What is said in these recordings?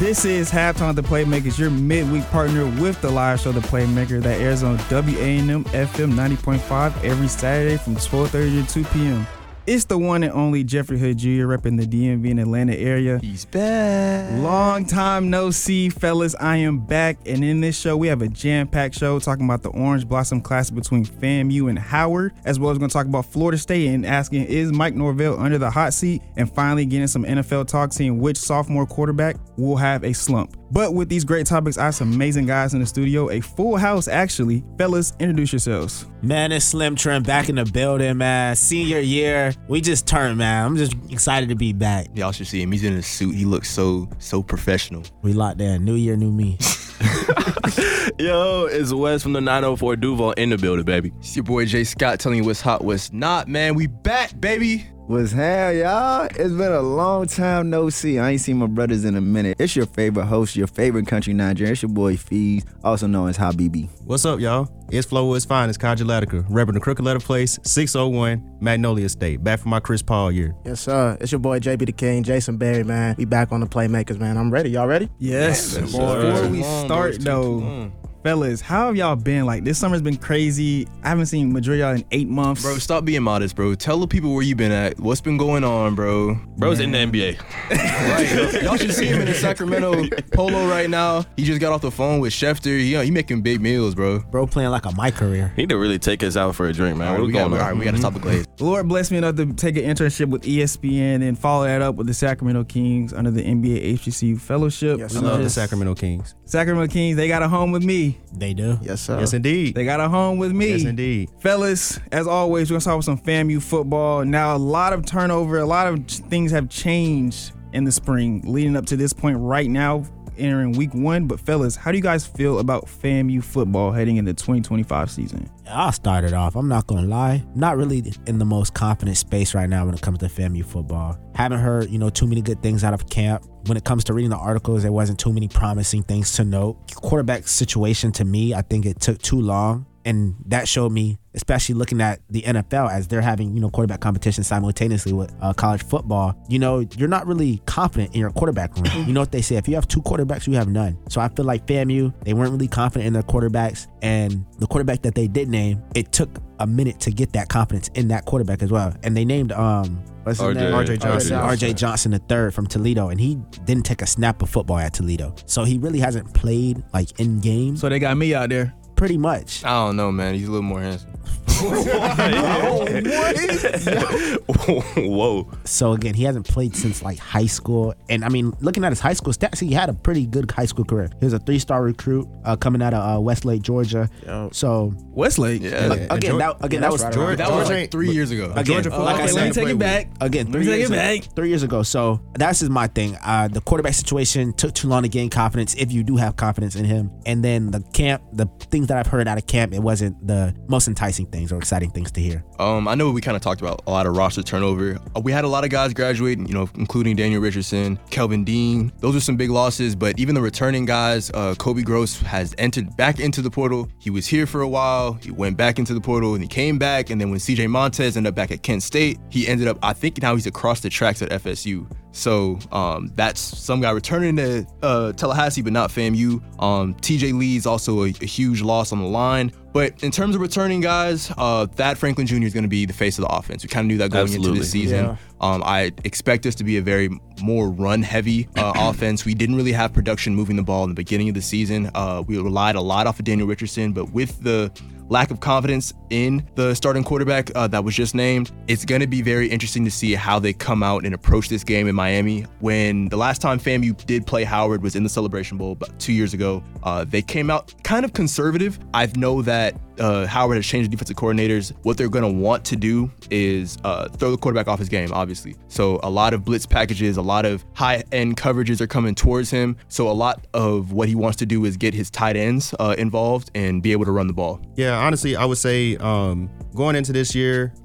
This is Halftime of the Playmakers, your midweek partner with the live show The Playmaker that airs on WANM FM 90.5 every Saturday from 12:30 to 2 p.m. It's the one and only Jeffrey Hood Jr. repping the DMV and Atlanta area. He's back. Long time no see, fellas. I am back, and in this show, we have a jam-packed show talking about the Orange Blossom Classic between FAMU and Howard, as well as going to talk about Florida State and asking, is Mike Norvell under the hot seat? And finally, getting some NFL talk, seeing which sophomore quarterback will have a slump. But with these great topics, I have some amazing guys in the studio, a full house, actually. Fellas, introduce yourselves. Man, it's Slim Trim back in the building, man. Senior year. We just turned, man. I'm just excited to be back. Y'all should see him. He's in a suit. He looks so professional. We locked in. New year, new me. Yo, it's Wes from the 904 Duval in the building, baby. It's your boy Jay Scott telling you what's hot, what's not, man. We back, baby. What's hell, y'all? It's been a long time no see. I ain't seen my brothers in a minute. It's your favorite host, your favorite country Nigerian. It's your boy Fees, also known as Habibi. What's up, y'all? It's Flowood's finest, Kaja Latiker, repping the Crooked Letter Place, 601 Magnolia State. Back for my Chris Paul year. Yes, sir. It's your boy JB the King, Jason Berry, man. We back on the Playmakers, man. I'm ready. Y'all ready? Yes. Before we start, though, fellas, how have y'all been? Like, this summer's been crazy. I haven't seen majority of y'all in 8 months. Bro, stop being modest, bro. Tell the people where you been at. What's been going on, bro? Bro's in the NBA. Right. Y'all should see him in the Sacramento Polo right now. He just got off the phone with Schefter. He making big meals, bro. Bro playing like a my career. He need to really take us out for a drink, man. All right, we got to stop the glaze. Lord bless me enough to take an internship with ESPN and follow that up with the Sacramento Kings under the NBA HBCU Fellowship. Yes, I love the Sacramento Kings. Sacramento Kings, they got a home with me. They do. Yes, sir. Yes, indeed. They got a home with me. Yes, indeed. Fellas, as always, we're going to talk about some FAMU football. Now, a lot of turnover, a lot of things have changed in the spring leading up to this point right now, entering week 1. But fellas, how do you guys feel about FAMU football heading into the 2025 season? I'll start it off. I'm not going to lie. Not really in the most confident space right now when it comes to FAMU football. Haven't heard, too many good things out of camp. When it comes to reading the articles, there wasn't too many promising things to note. Quarterback situation, to me, I think it took too long. And that showed me, especially looking at the NFL as they're having, quarterback competition simultaneously with college football, you're not really confident in your quarterback room. You know what they say, if you have 2 quarterbacks, you have none. So I feel like FAMU, they weren't really confident in their quarterbacks. And the quarterback that they did name, it took a minute to get that confidence in that quarterback as well. And they named, what's his name? RJ Johnson. RJ Johnson III from Toledo, and he didn't take a snap of football at Toledo. So he really hasn't played like in games. So they got me out there. Pretty much. I don't know, man. He's a little more handsome. Whoa. So again, he hasn't played since like high school. And I mean, looking at his high school stats, he had a pretty good high school career. He was a 3-star recruit coming out of Westlake, Georgia. So Westlake? Yeah. That was Georgia. That was like 3 years ago. Again, Georgia like I let me said, take it back. Again, Let me take it back. 3 years ago. So that's just my thing. The quarterback situation took too long to gain confidence, if you do have confidence in him. And then the things that I've heard out of camp, it wasn't the most enticing things or exciting things to hear. I know we kind of talked about a lot of roster turnover. We had a lot of guys graduate, including Daniel Richardson, Kelvin Dean. Those are some big losses, but even the returning guys, Kobe Gross has entered back into the portal. He was here for a while. He went back into the portal and he came back. And then when CJ Montez ended up back at Kent State, he ended up, I think now he's across the tracks at FSU. So that's some guy returning to Tallahassee, but not FAMU. TJ Lee's also a huge loss on the line. But in terms of returning guys, Thad Franklin Jr. is going to be the face of the offense. We kind of knew that going into this season. Yeah. I expect us to be a very more run-heavy offense. We didn't really have production moving the ball in the beginning of the season. We relied a lot off of Daniel Richardson, but with the lack of confidence in the starting quarterback that was just named, it's going to be very interesting to see how they come out and approach this game in Miami. When the last time FAMU did play Howard was in the Celebration Bowl about 2 years ago, they came out kind of conservative. I know that Howard has changed the defensive coordinators. What they're going to want to do is throw the quarterback off his game, obviously. So a lot of blitz packages, a lot of high-end coverages are coming towards him. So a lot of what he wants to do is get his tight ends involved and be able to run the ball. Yeah, honestly, I would say going into this year,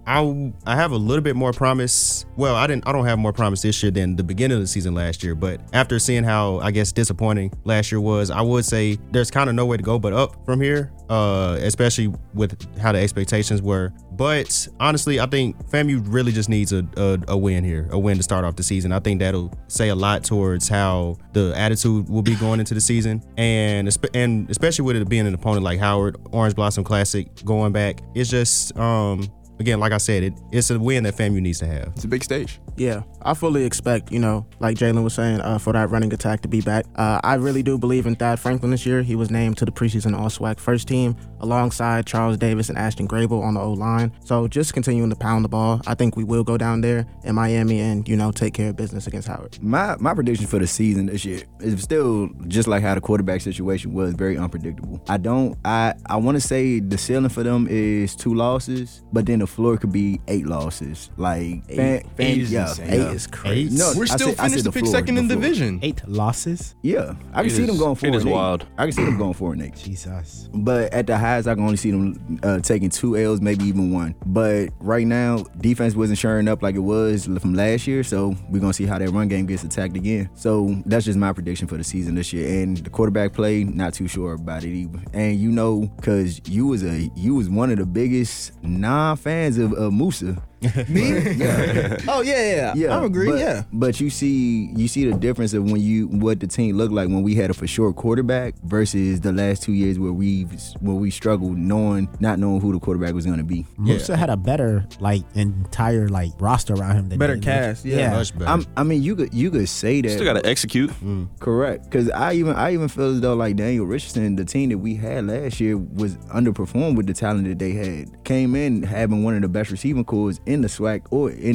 I have a little bit more promise. Well, I don't have more promise this year than the beginning of the season last year. But after seeing how, I guess, disappointing last year was, I would say there's kind of no way to go but up from here, especially with how the expectations were. But honestly, I think FAMU really just needs a win here, a win to start off the season. I think that'll say a lot towards how the attitude will be going into the season, and especially with it being an opponent like Howard, Orange Blossom Classic going back. It's just again, like I said, it's a win that FAMU needs to have. It's a big stage. Yeah, I fully expect, like Jalen was saying, for that running attack to be back. I really do believe in Thad Franklin this year. He was named to the preseason All-SWAC first team alongside Charles Davis and Ashton Grable on the O-line. So just continuing to pound the ball. I think we will go down there in Miami and, take care of business against Howard. My prediction for the season this year is still just like how the quarterback situation was, very unpredictable. I want to say the ceiling for them is 2 losses, but then the floor could be 8 losses. Like, Eight is insane. 8 is crazy. No, We're still finished to pick second in division. 8 losses? Yeah, I can see them going 4-8. It is wild. I can see them going 4-8. Jesus. But at the highest, I can only see them taking 2 L's, maybe even 1. But right now, defense wasn't shoring up like it was from last year, so we're going to see how that run game gets attacked again. So that's just my prediction for the season this year. And the quarterback play, not too sure about it either. And because you was one of the biggest non-fans of Musa. Me? Yeah. Oh yeah. I agree. But you see the difference of what the team looked like when we had a for sure quarterback versus the last 2 years where we struggled not knowing who the quarterback was going to be. Musa had a better entire roster around him. Better cast. Yeah. Much better. I mean, you could say that. Still got to execute. Correct, because I even feel as though Daniel Richardson, the team that we had last year, was underperformed with the talent that they had. Came in having one of the best receiving cores in the SWAC or in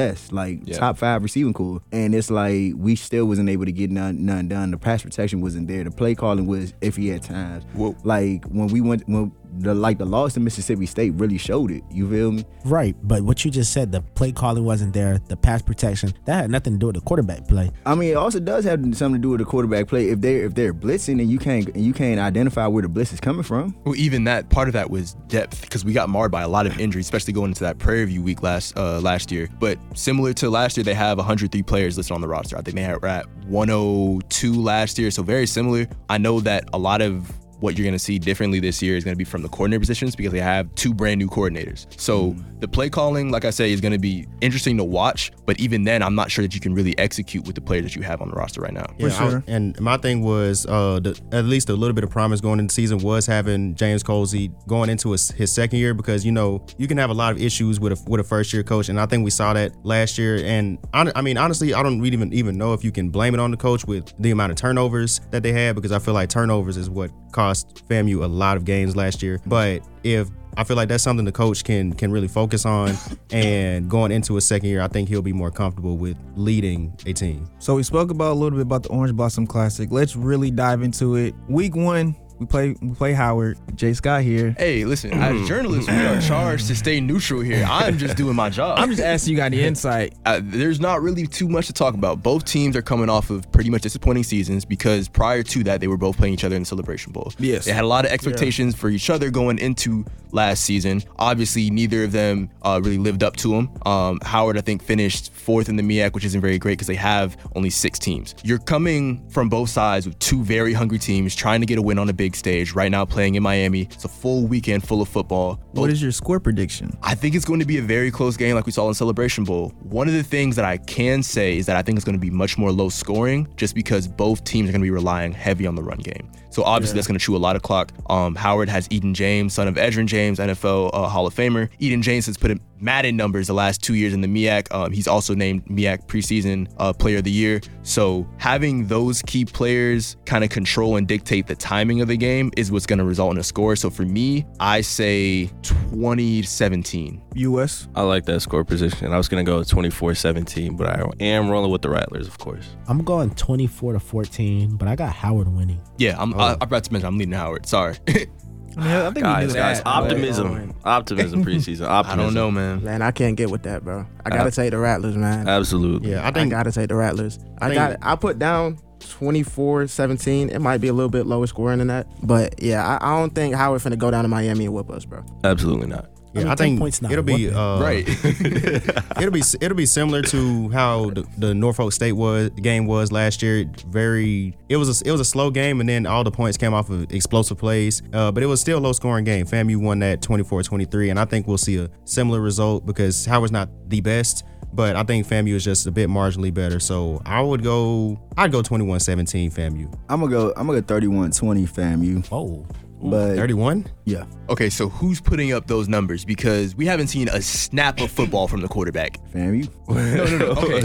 FCS, top 5 receiving core, and it's like we still wasn't able to get none done. The pass protection wasn't there. The play calling was iffy at times. Whoa. Like the loss to Mississippi State really showed it. You feel me? Right, but what you just said, the play calling wasn't there, the pass protection, that had nothing to do with the quarterback play. I mean, it also does have something to do with the quarterback play. If they're blitzing and you can't identify where the blitz is coming from. Well, even that part of that was depth, because we got marred by a lot of injuries, especially going into that Prairie View week last year. But similar to last year, they have 103 players listed on the roster. I think they were at 102 last year, so very similar. I know that a lot of what you're going to see differently this year is going to be from the coordinator positions, because they have 2 brand new coordinators. So the play calling, like I say, is going to be interesting to watch. But even then, I'm not sure that you can really execute with the players that you have on the roster right now. For sure. And my thing was, at least a little bit of promise going into the season was having James Colsey going into his second year, because you can have a lot of issues with a first year coach, and I think we saw that last year. And I mean, honestly, I don't really even know if you can blame it on the coach with the amount of turnovers that they had, because I feel like turnovers is what cost FAMU a lot of games last year. But I feel like that's something the coach can really focus on, and going into his second year, I think he'll be more comfortable with leading a team. So we spoke about a little bit about the Orange Blossom Classic. Let's really dive into it. Week 1, we play Howard. Jay Scott here. Hey, listen, as journalists, we are charged to stay neutral here. I'm just doing my job. I'm just asking you got any insight. There's not really too much to talk about. Both teams are coming off of pretty much disappointing seasons, because prior to that, they were both playing each other in the Celebration Bowl. Yes. They had a lot of expectations for each other going into last season. Obviously, neither of them really lived up to them. Howard, I think, finished 4th in the MEAC, which isn't very great because they have only 6 teams. You're coming from both sides with 2 very hungry teams trying to get a win on a big stage, right now playing in Miami. It's a full weekend full of football. What is your score prediction? I think it's going to be a very close game like we saw in Celebration Bowl. One of the things that I can say is that I think it's going to be much more low scoring, just because both teams are going to be relying heavy on the run game. So obviously that's going to chew a lot of clock. Howard has Eden James, son of Edgerrin James, NFL Hall of Famer. Eden James has put in Madden numbers the last 2 years in the MEAC. He's also named MEAC preseason player of the year. So having those key players kind of control and dictate the timing of the game is what's going to result in a score. So for me, I say 20-17. US? I like that score position. I was going to go 24-17, but I am rolling with the Rattlers, of course. I'm going 24-14, but I got Howard winning. Yeah, I forgot to mention I'm leading Howard. Sorry. I think Guys, we knew that. optimism preseason. Optimism. I don't know, man. Man, I can't get with that, bro. I gotta take the Rattlers, man. Absolutely. Yeah, I gotta take the Rattlers. I put down 24-17. It might be a little bit lower scoring than that, but yeah, I don't think Howard finna go down to Miami and whip us, bro. Absolutely not. Yeah, mean, I 10 think points not it'll be whooping. Right. it'll be similar to how the Norfolk State game was last year. It was a slow game, and then all the points came off of explosive plays. But it was still a low scoring game. FAMU won that 24-23, and I think we'll see a similar result because Howard's not the best, but I think FAMU is just a bit marginally better. So I'd go 21-17 FAMU. I'm gonna go 31-20 FAMU. Oh. But 31? yeah, Okay, so who's putting up those numbers? Because we haven't seen a snap of football from the quarterback. FAMU. No. Okay.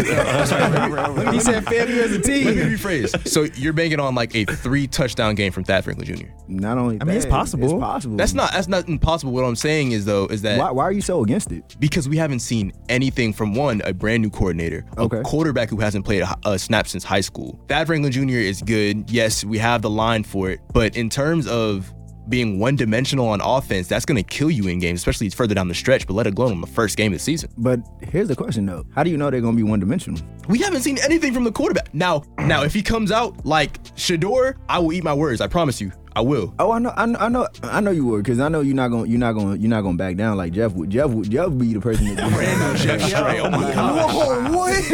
He said FAMU as a Let me team. rephrase. So you're banking on like a 3-touchdown game from Thad Franklin Jr. Not only I mean, it's that, possible. It's possible. That's not impossible. What I'm saying is that Why are you so against it? because we haven't seen anything from a brand new coordinator, Okay. a quarterback who hasn't played a snap since high school. Thad Franklin Jr. is good. Yes, we have the line for it, but in terms of being one-dimensional on offense, that's going to kill you in games, especially further down the stretch, but let alone on the first game of the season. But here's the question though: how do you know they're gonna be one-dimensional? We haven't seen anything from the quarterback. Now, if he comes out like Shador, I will eat my words. I promise you, I will. Oh, I know you would, because I know you're not gonna back down like Jeff would. Jeff would be the person that Random Jeff Stray. Oh my God. Whoa, what?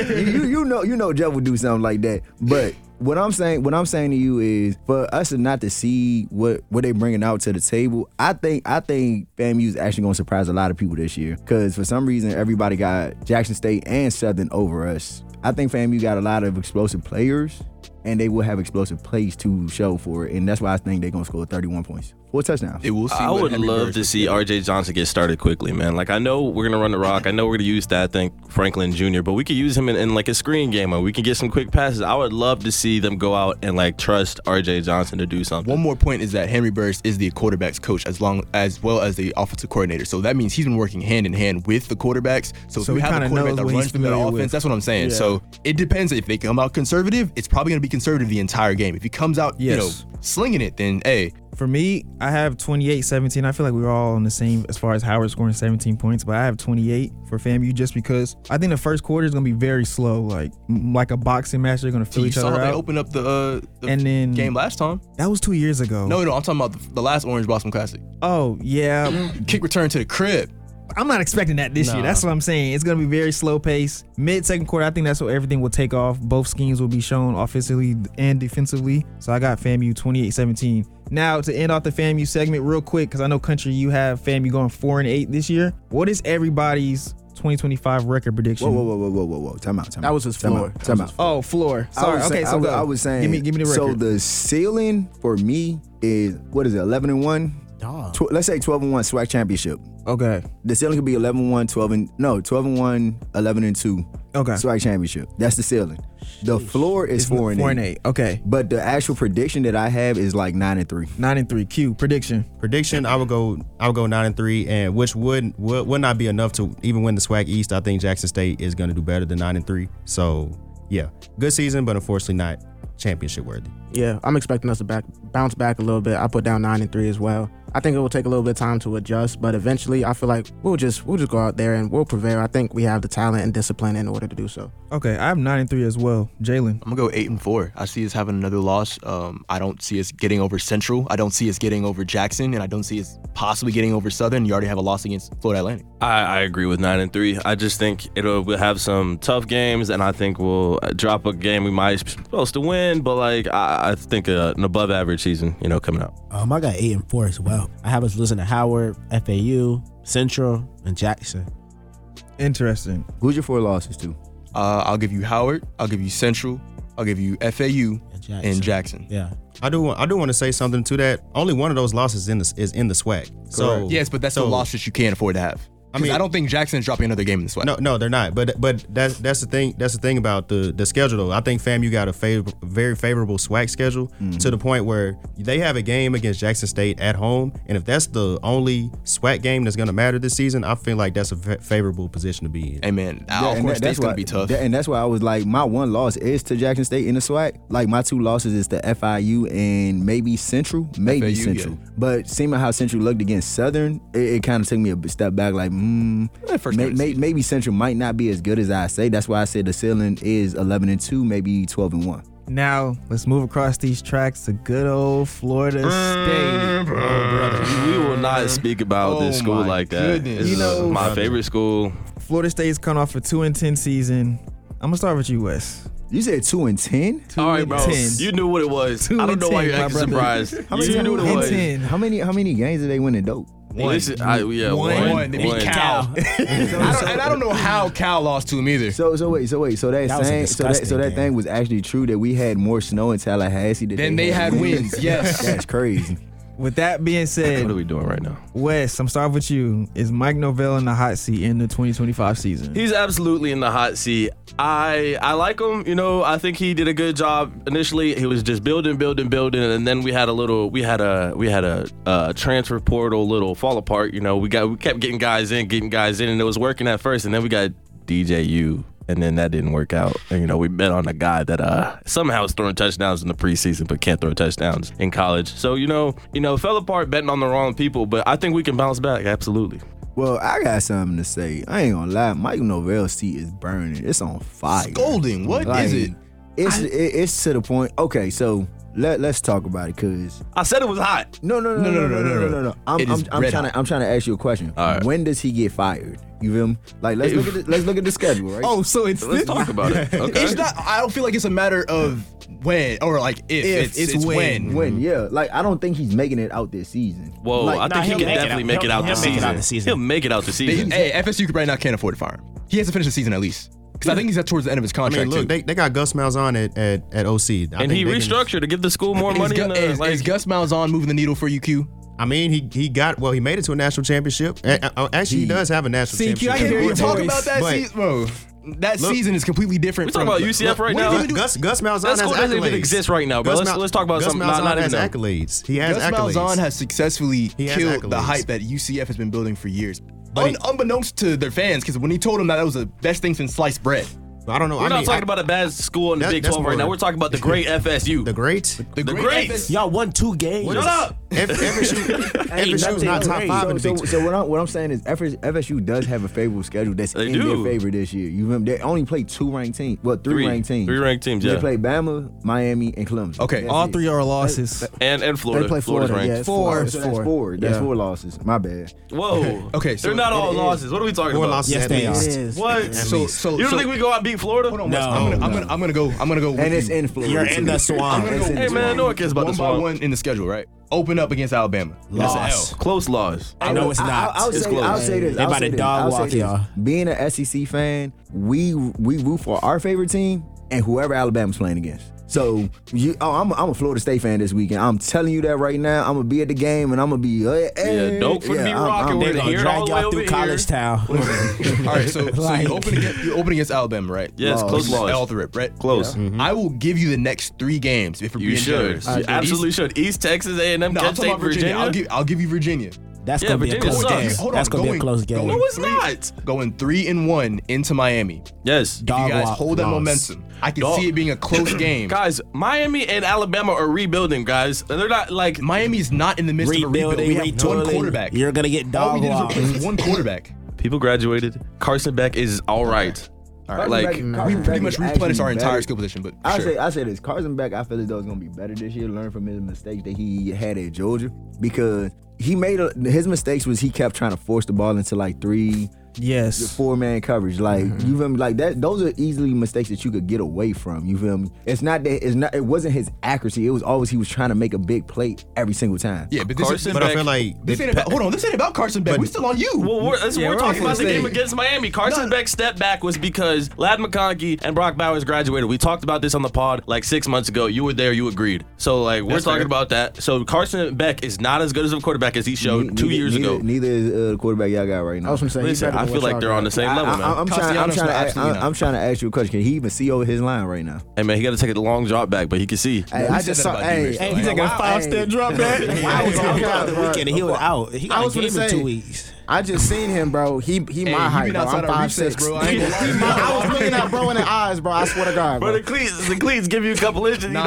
you know Jeff would do something like that. But what I'm saying to you is, for us not to see what they bringing out to the table, I think FAMU is actually gonna surprise a lot of people this year, because for some reason everybody got Jackson State and Southern over us. I think FAMU got a lot of explosive players, and they will have explosive plays to show for it, and that's why I think they're gonna score 31 points, 4 touchdowns. It will see. I what would Henry love Burris to was see doing. RJ Johnson get started quickly, man. Like, I know we're going to run the rock. I know we're going to use that, I think, Franklin Jr., but we could use him in like a screen game, or we can get some quick passes. I would love to see them go out and like trust RJ Johnson to do something. One more point is that Henry Burris is the quarterback's coach as well as the offensive coordinator. So that means he's been working hand in hand with the quarterbacks. So if So we he have a kinda quarterback knows that what runs he's through that familiar offense, with. that's what I'm saying. Yeah. So it depends. If they come out conservative, it's probably going to be conservative the entire game. If he comes out, Yes. slinging it, then hey, For me, I have 28-17. I feel like we were all on the same as far as Howard scoring 17 points, but I have 28 for FAMU just because I think the first quarter is going to be very slow, like a boxing match. They're going to fill you each saw other how they out. opened up the And then- game last time. That was 2 years ago. No, I'm talking about the last Orange Blossom Classic. Oh, yeah. Kick return to the crib. I'm not expecting that this year. That's what I'm saying. It's going to be very slow pace. Mid-second quarter, I think that's where everything will take off. Both schemes will be shown offensively and defensively. So I got FAMU 28-17. Now, to end off the FAMU segment real quick, because I know, Country, you have FAMU going 4-8 this year. What is everybody's 2025 record prediction? Whoa. Time out. That was his floor. Time out. Oh, floor. Sorry. Okay, so I was saying. Give me the record. So the ceiling for me is, what is it? 11-1. Dog. Let's say 12-1 SWAC championship. Okay. The ceiling could be 11-1, 12-1, 11-2. Okay. SWAC championship. That's the ceiling. The floor is 4-8. 4-8. Okay. But the actual prediction that I have is like 9-3. 9-3. Q. Prediction. I would go 9-3, and which would not be enough to even win the SWAC East. I think Jackson State is going to do better than 9-3. So yeah, good season, but unfortunately not championship worthy. Yeah, I'm expecting us to bounce back a little bit. I put down 9-3 as well. I think it will take a little bit of time to adjust, but eventually I feel like we'll just go out there and we'll prevail. I think we have the talent and discipline in order to do so. Okay. I have 9-3 as well. Jalen. I'm gonna go 8-4. I see us having another loss. I don't see us getting over Central. I don't see us getting over Jackson, and I don't see us possibly getting over Southern. You already have a loss against Florida Atlantic. I agree with 9-3. I just think we'll have some tough games, and I think we'll drop a game we might be supposed to win, but like I think an above average season, coming out. I got 8-4 as well. I have us losing to Howard, FAU, Central, and Jackson. Interesting. Who's your 4 losses to? I'll give you Howard. I'll give you Central. I'll give you FAU and Jackson. Yeah. I do want to say something to that. Only one of those losses is in the SWAC. So Yes, but that's a loss that you can't afford to have. I mean, I don't think Jackson's dropping another game in the SWAC. No, they're not. But that's the thing. That's the thing about the schedule, though. I think FAMU got a very favorable SWAC schedule to the point where they have a game against Jackson State at home, and if that's the only SWAC game that's going to matter this season, I feel like that's a favorable position to be in. Hey man, Alcorn State's going to be tough. And that's why I was like, my one loss is to Jackson State in the SWAC. Like, my 2 losses is to FIU and maybe Central. Maybe FAU, Central. yeah. But seeing how Central looked against Southern, it kind of took me a step back, like, First game of the season. maybe Central might not be as good as I say. That's why I said the ceiling is 11-2, maybe 12-1. Now, let's move across these tracks to good old Florida State. We will not speak about this school my like that. goodness. This is my favorite school. Florida State's coming off a 2-10 season. I'm going to start with you, Wes. You said 2-10? All right, bro. 2-10. You knew what it was. I don't know why you're 2-10, my acting brother. surprised. You knew what it was. 2-10. How many games did they win in dope? One. Listen, One. They beat Cal. I don't know how Cal lost to him either. So wait. So That was a disgusting that game. thing was actually true that we had more snow in Tallahassee than Then they had wins. Yes. That's crazy. With that being said, What are we doing right now? Wes, I'm starting with you. Is Mike Norvell in the hot seat in the 2025 season? He's absolutely in the hot seat. I like him. You know, I think he did a good job initially. He was just building, and then we had a transfer portal little fall apart. You know, we kept getting guys in, and it was working at first, and then we got DJU. And then that didn't work out. And, you know, we bet on a guy that somehow is throwing touchdowns in the preseason, but can't throw touchdowns in college. So, you know, fell apart betting on the wrong people, but I think we can bounce back. Absolutely. Well, I got something to say. I ain't gonna lie. Mike Norvell's seat is burning. It's on fire. Scolding. What is it? It's to the point. Okay, so let's talk about it, cause I said it was hot. no. It is I'm red trying hot. to ask you a question. All right. When does he get fired? You feel me? Like let's look at the schedule, right? Oh, so it's Let's talk about it. Okay. It's not. I don't feel like it's a matter of when or like if. It's when. When, yeah. Like I don't think he's making it out this season. Whoa, Like, I think he he'll can make it definitely out. make it out He'll this make it season. out this season. He'll make it out the season. Hey, FSU right now can't afford to fire him. He has to finish the season at least. Because I think he's at towards the end of his I contract mean, look, too. they got Gus Malzahn at OC. And he restructured to give the school more money. Is Gus Malzahn moving the needle for UQ? I mean, he made it to a national championship. Actually, he does have a national See, championship. I can hear your Talk voice. about that But- season, bro. That Look, season is completely different. We talking about UCF right now? Gus Malzahn That has school doesn't even accolades. exist right now, bro. Let's talk about Gus something. Malzahn Not has even accolades. He has Gus accolades. Malzahn has successfully He has killed the accolades. hype that UCF has been building for years. But Unbeknownst to their fans, because when he told them that was the best thing since sliced bread. I don't know. We're not talking about a bad school in the Big that's 12 right now. more- We're talking about the great FSU. the great. The greats. Y'all won 2 games. Shut up. FSU's not top 5 in the Big 12. So what I'm saying is FSU does have a favorable schedule that's They in do. their favor this year. You remember they only played 2 ranked teams. Well, 3 ranked teams. 3 ranked teams, They yeah. played Bama, Miami, and Clemson. Okay. That's All it. 3 are losses. And Florida. They play Florida's Florida, ranked. yeah, it's Four. So that's 4. That's 4 losses. My bad. Whoa. Okay, so they're not all it is. losses. What are we talking 4 about? losses Yes, at they least. are. It is. What? So You don't think we go out and beat Florida? Hold on, Wes. No. I'm gonna go. with And it's you. in Florida. You're in the swamp. It's in the Hey, man, swamp. no one cares about one this by one. one in the schedule, right? Open up against Alabama. That's Loss. an L. Close loss. I know it's not. I'll It's say, close. I'll say this. They I'll about say to this, dog I'll say walk this. y'all. Being an SEC fan, we root for our favorite team and whoever Alabama's playing against. So I'm a Florida State fan this weekend. I'm telling you that right now. I'm gonna be at the game and I'm gonna be Yeah, don't be rocking I'm- with They it. gonna Hear it all drag the way y'all over through here. College Town. All right, so Like- you open against Alabama, right? Yes, close loss. L the rip, right? Close. I will give you the next 3 games if we're You being should. generous. You absolutely should. East Texas, A&M, No, I'm Kent talking State, about Virginia. I'll give you Virginia. That's Yeah, gonna be a Virginia close sucks. game. Hold on, That's gonna be a close game. No, it's not. Going 3-1 into Miami. Yes. If Dog you guys walk, hold that loss. momentum, I can Dog. see it being a close game. Guys, Miami and Alabama are rebuilding, guys. They're not like Miami's not in the midst of a rebuild. Rebuilding, We have one retooling. quarterback. You're gonna get All we dog did is walk. replace one quarterback. people graduated. Carson Beck is all right. Like, We pretty much replenished our entire skill position, but I sure. say this. Carson Beck, I feel as though it's gonna be better this year. Learn from his mistakes that he had at Georgia because he made his mistakes was he kept trying to force the ball into like 3, Yes. 4-man coverage. Like you feel me? Like that. Those are easily mistakes that you could get away from. You feel me? It's not that. It's not. It wasn't his accuracy. It was always he was trying to make a big play every single time. Yeah, but this Carson is But I feel like this ain't about. Hold on, this ain't about Carson Beck. But- We still on you. well, we're talking about the game State. against Miami. Carson Beck's step back was because Lad McConkey and Brock Bowers graduated. We talked about this on the pod like 6 months ago. You were there. You agreed. So, like, we're That's talking fair. about that. So, Carson Beck is not as good as a quarterback as he showed 2 years ago. Neither is the quarterback y'all got right now. I was gonna say, Listen, I feel like they're on the same level, man. I'm trying Castellanos, to absolutely not. I'm trying to ask you a question. Can he even see over his line right now? Hey, man, he got to take a long drop back, but he can see. Hey, we I said just that saw. about Hey, D-Rich, though. Hey, he taking a 5-step drop back. I was on the weekend and he was out. He got a was game gonna in say- 2 weeks. I just seen him, bro. He my height, bro. I'm 5'6", bro. I ain't gonna lie. I was looking at bro in the eyes, bro. I swear to God, Bro, bro. the cleats give you a couple inches. You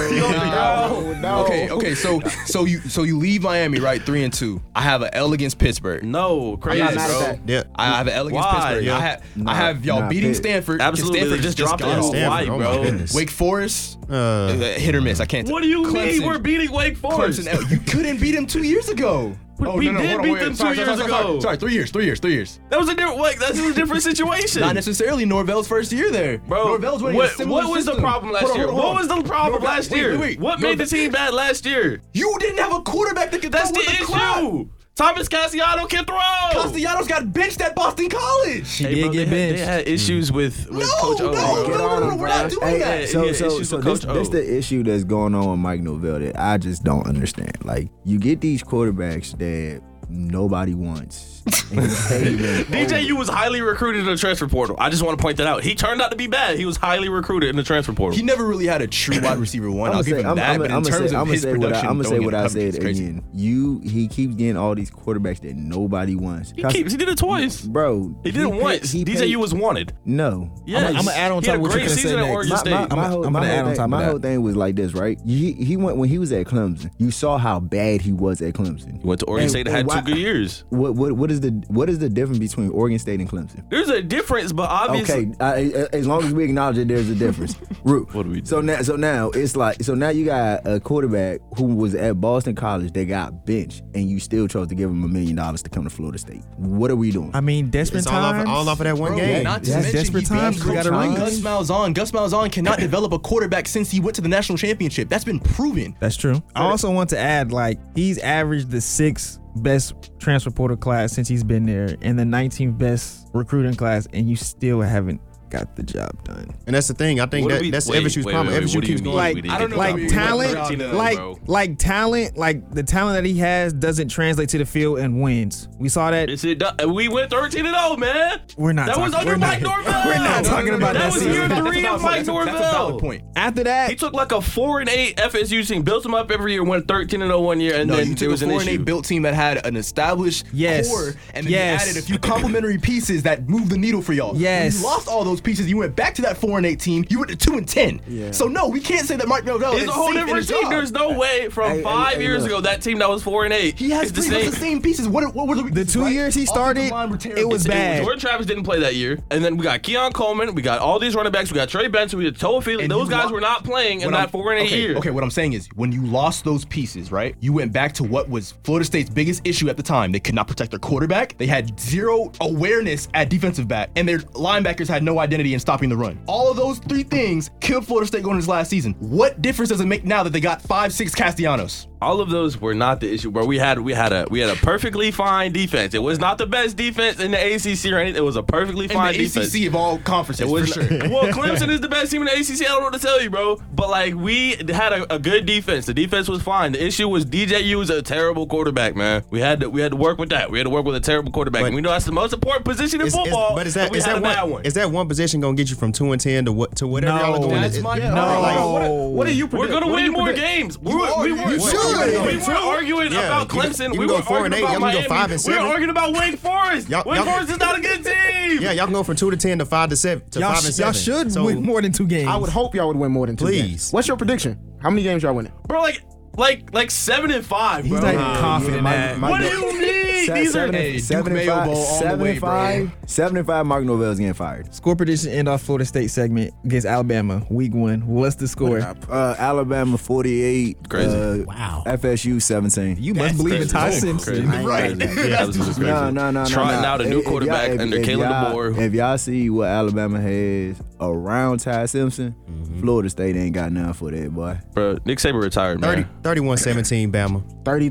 No. Okay. So you leave Miami, right? 3-2. I have an L against Pittsburgh. No, crazy, I'm not mad bro. at that. Yeah. I have an L against Why? Pittsburgh. Yeah. I have y'all beating Pitt. Stanford. Absolutely, Stanford they just dropped got it. off. Why, Stanford, oh bro? my goodness. Wake Forest, hit or miss. I can't. What do you mean Clemson. we're beating Wake Forest? Clemson, you couldn't beat them 2 years ago. We did hold on, beat wait. them Sorry, 2 years ago. Sorry, 3 years. That was a different. Wait, that's a different situation. Not necessarily Norvell's first year there, Bro, Norvell's running a similar what was the system. problem last Hold on, year? hold on, What was the problem Norvell- last year? wait. What made the team bad last year? You didn't have a quarterback that could That's throw the with the crowd. issue. Thomas Cassiano can throw. Castellanos got benched at Boston College. He did get benched. They had issues with Coach O. No, we're not doing that. Hey, so issues with Coach O. this the issue that's going on with Mike Norvell that I just don't understand. Like, you get these quarterbacks that nobody wants. And you pay them DJU was highly recruited in the transfer portal. I just want to point that out. He turned out to be bad. He was highly recruited in the transfer portal. He never really had a true wide receiver one. I'll give him I'm that. But in terms of his production, I'm gonna say what I throwing it, said it's crazy. again. He keeps getting all these quarterbacks that nobody wants. He did it twice. Bro, He did it once. DJU was wanted. No. Yes. I'm gonna add on He top had of a what you're great gonna say season at next. Oregon State. I'm gonna add on top of my that. whole thing was like this, right? He went when he was at Clemson. You saw how bad he was at Clemson. He went to Oregon State and had why- 2 good years. What is the difference between Oregon State and Clemson? There's a difference, but obviously. Okay, as long as we acknowledge that there's a difference. What do we do? So now it's like now you got a quarterback who was at Boston College that got benched, and you still chose to give him $1 million to come to Florida State. What are we doing? I mean, desperate It's all times. off of that one Bro, game. not to That's mention desperate he beat times. We gotta Coach read. Gus Malzahn. Gus Malzahn cannot develop a quarterback since he went to the national championship. That's been proven. That's true. I also want to add, like, he's averaged the 6th best transfer portal class since he's been there, and the 19th best recruiting class, and you still haven't got the job done. And that's the thing. I think that's FSU's problem. FSU keeps going. Like, I don't know like about talent, bro. like talent, like the talent that he has doesn't translate to the field and wins. We saw that. We went 13-0, man. We're not. That was talking- under we're not- Mike Norvell. We're not talking about That that was season. year 3 of Mike That's a valid Norvell. point. After that, He took like a 4-8 FSU team, built him up every year, went 13-0 one year, and No, then you there took was a an 4-8 issue. built team that had an established Yes. core, and then Yes. you added a few complementary pieces that moved the needle for y'all. Yes. When you lost all those pieces, you went back to that 4-8 team. You went to 2-10. Yeah. So no, we can't say that Mike Norvell It's is a whole safe in different his team. job. There's no way from Hey, 5 hey, years look. ago that team that was 4-8. He has it's the same pieces. What were the 2 years he started, it was bad. Jordan Travis didn't play that year, and then we got Keon Coleman, we got all these running backs, we got Trey Benson, we got Toa Philly. And Those you guys lo- were not playing in What that I'm- 4-8 year. Okay, what I'm saying is when you lost those pieces, right? You went back to what was Florida State's biggest issue at the time. They could not protect their quarterback. They had zero awareness at defensive back, and their linebackers had no identity in stopping the run. All of those 3 things killed Florida State going into this last season. What difference does it make now that they got 5-6 Castellanos? All of those were not the issue, bro. We had a perfectly fine defense. It was not the best defense in the ACC or anything. It was a perfectly In fine the defense. ACC of all conferences, It was for sure. Well, Clemson is the best team in the ACC. I don't know what to tell you, bro. But like, we had a good defense. The defense was fine. The issue was DJU was a terrible quarterback, man. We had to work with that. We had to work with a terrible quarterback. But- And we know that's the most important position in football. But is and we had a bad one. that one position gonna get you from 2-10 to whatever y'all are No. doing? That's It- my it- point. No. What do you We're predict? gonna What do win you more predict? games. We You weren't arguing Yeah, about you can- Clemson. you We can go weren't arguing 4-8. about Y'all can go Miami. 5 and We were 7. arguing about Wake Forest. Y'all- Wake y'all- Forest is not a good team. Yeah, y'all can go from 2-10 to 5-7 to y'all, 5 and 7. y'all should So- win more than 2 games. I would hope y'all would win more than 2 Please. games. What's your prediction? How many games y'all winning? Bro, like 7-5, bro. He's not even confident in that. What do you mean? These are Duke Mayo Bowl all the way, bro. 75 Mark Norvell's getting fired. Score prediction end off Florida State segment against Alabama, week 1. What's the score? Alabama 48. Crazy. Wow. FSU 17. You must believe in Ty Crazy. Simpson. Crazy. Right. Absolutely crazy. No. Trotting out a new If quarterback y'all- under if Kalen y'all- DeBoer. If y'all see what Alabama has around Ty Simpson, Florida State ain't got nothing for that, boy. Bro, Nick Saban retired, man. 31-17 Bama.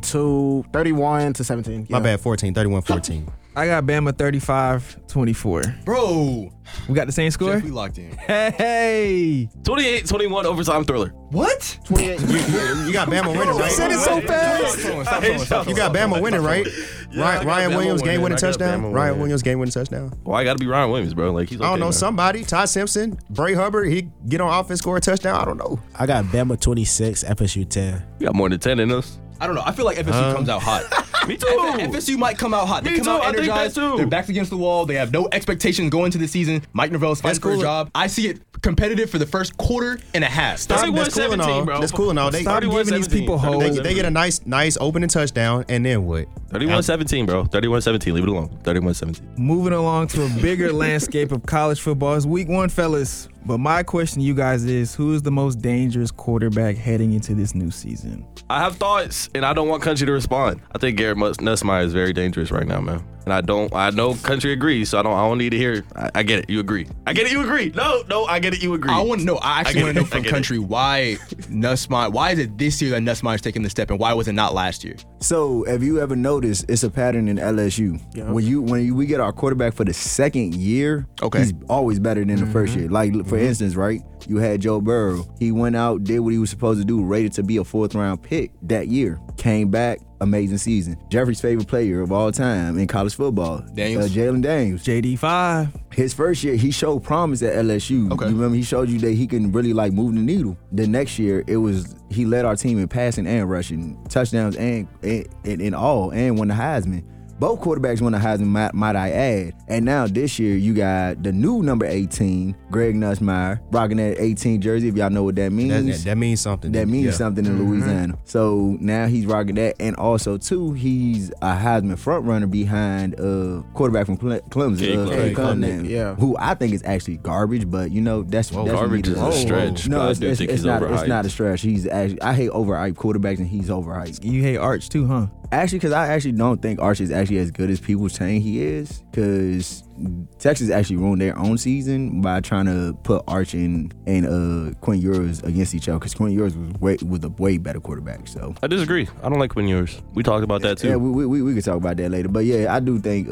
31 to 17. My Yeah. bad, 14, 31-14. I got Bama 35-24. Bro, We got the same score? Jeff, we locked in. Hey! 28-21 overtime thriller. What? 28. You got Bama winning, right? Said it so fast. You got Bama winning, right? Yeah, I got Ryan Bama Williams winning. game-winning I got touchdown. Bama Ryan winning. Williams game-winning touchdown. Why gotta be Ryan Williams, bro? Like he's. I don't okay, know, man. somebody. Ty Simpson, Bray Hubbard, he get on offense, score a touchdown. I don't know. I got Bama 26, FSU 10. We got more than 10 in us. I don't know. I feel like FSU comes out hot. Me too. FSU might come out hot. They Me come too. out I think that energized. too. Their backs against the wall. They have no expectations going into the season. Mike Norvell's fighting for a job. I see it competitive for the first quarter and a half. That's cool and 31-17, all. bro. That's cool and all. They, Stop giving these people hope. they get a nice opening touchdown, and then what? 31-17, bro. 31-17. Leave it alone. 31-17. Moving along to a bigger landscape of college football. It's week 1, fellas. But my question to you guys is, who is the most dangerous quarterback heading into this new season? I have thoughts, and I don't want Country to respond. I think Garrett Nussmeier is very dangerous right now, man. And I know Country agrees, so I don't need to hear it. I get it. You agree. I get it. You agree. No, I get it. You agree. I want to know. I actually want to know from I get Country why Nussmeier. Why is it this year that Nussmeier's taking the step, and why was it not last year? So, have you ever noticed it's a pattern in LSU? Yeah. When we get our quarterback for the second year, Okay. he's always better than the first year. Like, for instance, right? You had Joe Burrow. He went out, did what he was supposed to do, rated to be a 4th-round pick that year. Came back, amazing season. Jeffrey's favorite player of all time in college football, Daniels? Jalen Daniels. JD5. His first year, he showed promise at LSU. Okay. You remember he showed you that he can really like move the needle. The next year, he led our team in passing and rushing, touchdowns and all, and won the Heisman. Both quarterbacks won the Heisman, might I add. And now this year, you got the new number 18, Greg Nussmeier, rocking that 18 jersey, if y'all know what that means. That means something. That means Yeah. something in Louisiana. So now he's rocking that. And also, too, he's a Heisman front runner behind quarterback from Clemson, Cade Cunningham, yeah. who I think is actually garbage, but that's Garbage is a stretch. No, but I it's, do it's, think it's he's not. overhyped. It's not a stretch. He's actually. I hate overhyped quarterbacks, and he's overhyped. You hate Arch too, huh? Actually, because I actually don't think Arch is actually as good as people saying he is. Because Texas actually ruined their own season by trying to put Arch and Quinn Ewers against each other. Because Quinn Ewers was a way better quarterback. So I disagree. I don't like Quinn Ewers. We talked about that too. yeah, we could talk about that later. But yeah, I do think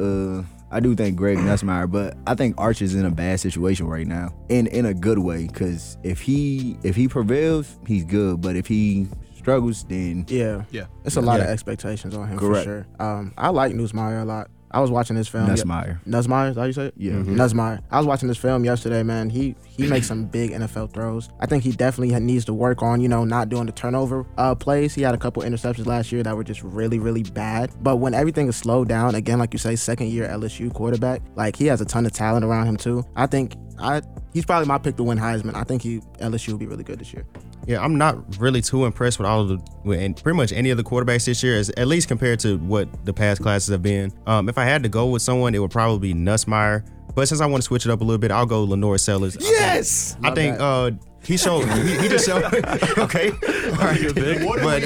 Greg Nussmeier, but I think Arch is in a bad situation right now, in a good way. Because if he prevails, he's good. But if he struggles, then Yeah. It's a lot of expectations on him Correct. for sure. I like Nussmeier a lot. I was watching this film. Nussmeier. Nussmeier, is that how you say it? Yeah. Nussmeier. I was watching this film yesterday, man. He makes some big NFL throws. I think he definitely needs to work on, not doing the turnover plays. He had a couple interceptions last year that were just really, really bad. But when everything is slowed down, again, like you say, second year LSU quarterback, like he has a ton of talent around him too. I think he's probably my pick to win Heisman. I think LSU will be really good this year. Yeah, I'm not really too impressed with pretty much any of the quarterbacks this year, at least compared to what the past classes have been. If I had to go with someone, it would probably be Nussmeier. But since I want to switch it up a little bit, I'll go Lenore Sellers. Yes! I think he showed. he just showed. Okay, all right. But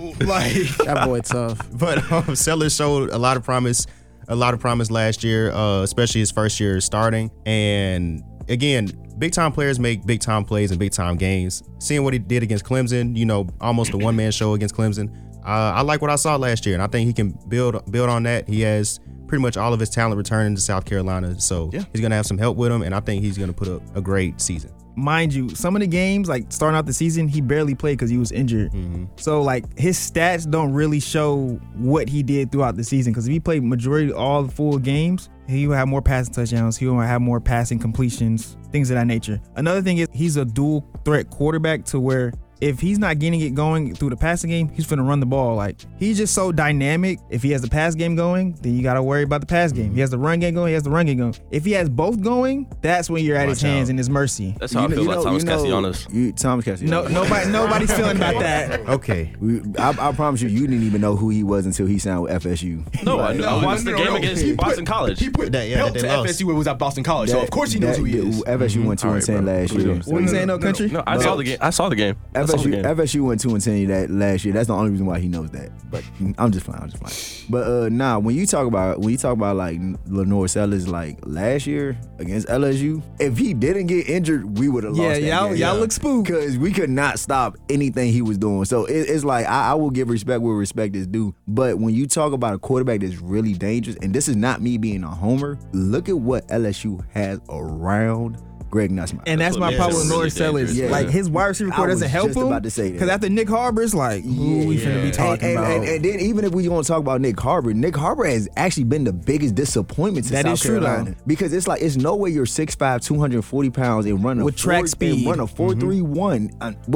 That boy tough. But Sellers showed a lot of promise last year, especially his first year starting. And again, big time players make big time plays in big time games. Seeing what he did against Clemson, almost a one man show against Clemson. I like what I saw last year, and I think he can build on that. He has pretty much all of his talent returning to South Carolina, so he's gonna have some help with him, and I think he's gonna put up a great season. Mind you, some of the games, like starting out the season, he barely played because he was injured. So like his stats don't really show what he did throughout the season. Because if he played majority of all the full games, he will have more passing touchdowns. He will have more passing completions, things of that nature. Another thing is he's a dual threat quarterback to where if he's not getting it going through the passing game, he's finna run the ball. Like, he's just so dynamic. If he has the pass game going, then you gotta worry about the pass game. If he has the run game going, he has the run game going. If he has both going, that's when you're at his hands and his mercy. That's how I feel about Thomas Castellanos. Thomas Castellanos. Nobody's feeling about that. Okay. I promise you didn't even know who he was until he signed with FSU. No, I watched the game against Boston College. He put belt to FSU when it was at Boston College, so of course he knows who he is. FSU went 2-10 last year. What you saying, no country? No, I saw the game. I saw the game. FSU went 2-10 that last year. That's the only reason why he knows that. But I'm just playing. But when you talk about like Lenore Sellers, like last year against LSU, if he didn't get injured, we would have lost. Y'all look spooked because we could not stop anything he was doing. So it's like I will give respect where respect is due. But when you talk about a quarterback that's really dangerous, and this is not me being a homer, look at what LSU has around Greg Nussmeier. And that's my Yeah, problem with it's really Norris Sellers. dangerous. Like Yeah. his wide receiver core I was doesn't help just him. about to say that. Because after Nick Harbor's like, who we finna be talking and, about? And then even if we want to talk about Nick Harbor has actually been the biggest disappointment to That South is true, Carolina. though. Because it's like, it's no way you're 6'5", 240 pounds and run With track speed. and run a 4.31,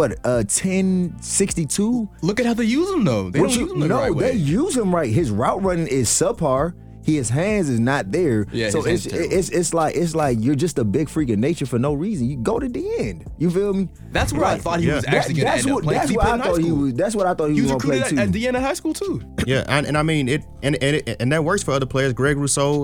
10.62. Look at how they use him though. They don't use him the right way. They use him right. His route running is subpar. His hands is not there. Yeah, so his hands it's like you're just a big freak of nature for no reason. You go to the end. You feel me? That's where I thought he was actually going to end up playing. That's He what played I in high thought he school. was. That's what I thought he He was was going to play recruited too. at the end of high school too. Yeah, and I mean it, and that works for other players. Greg Rousseau,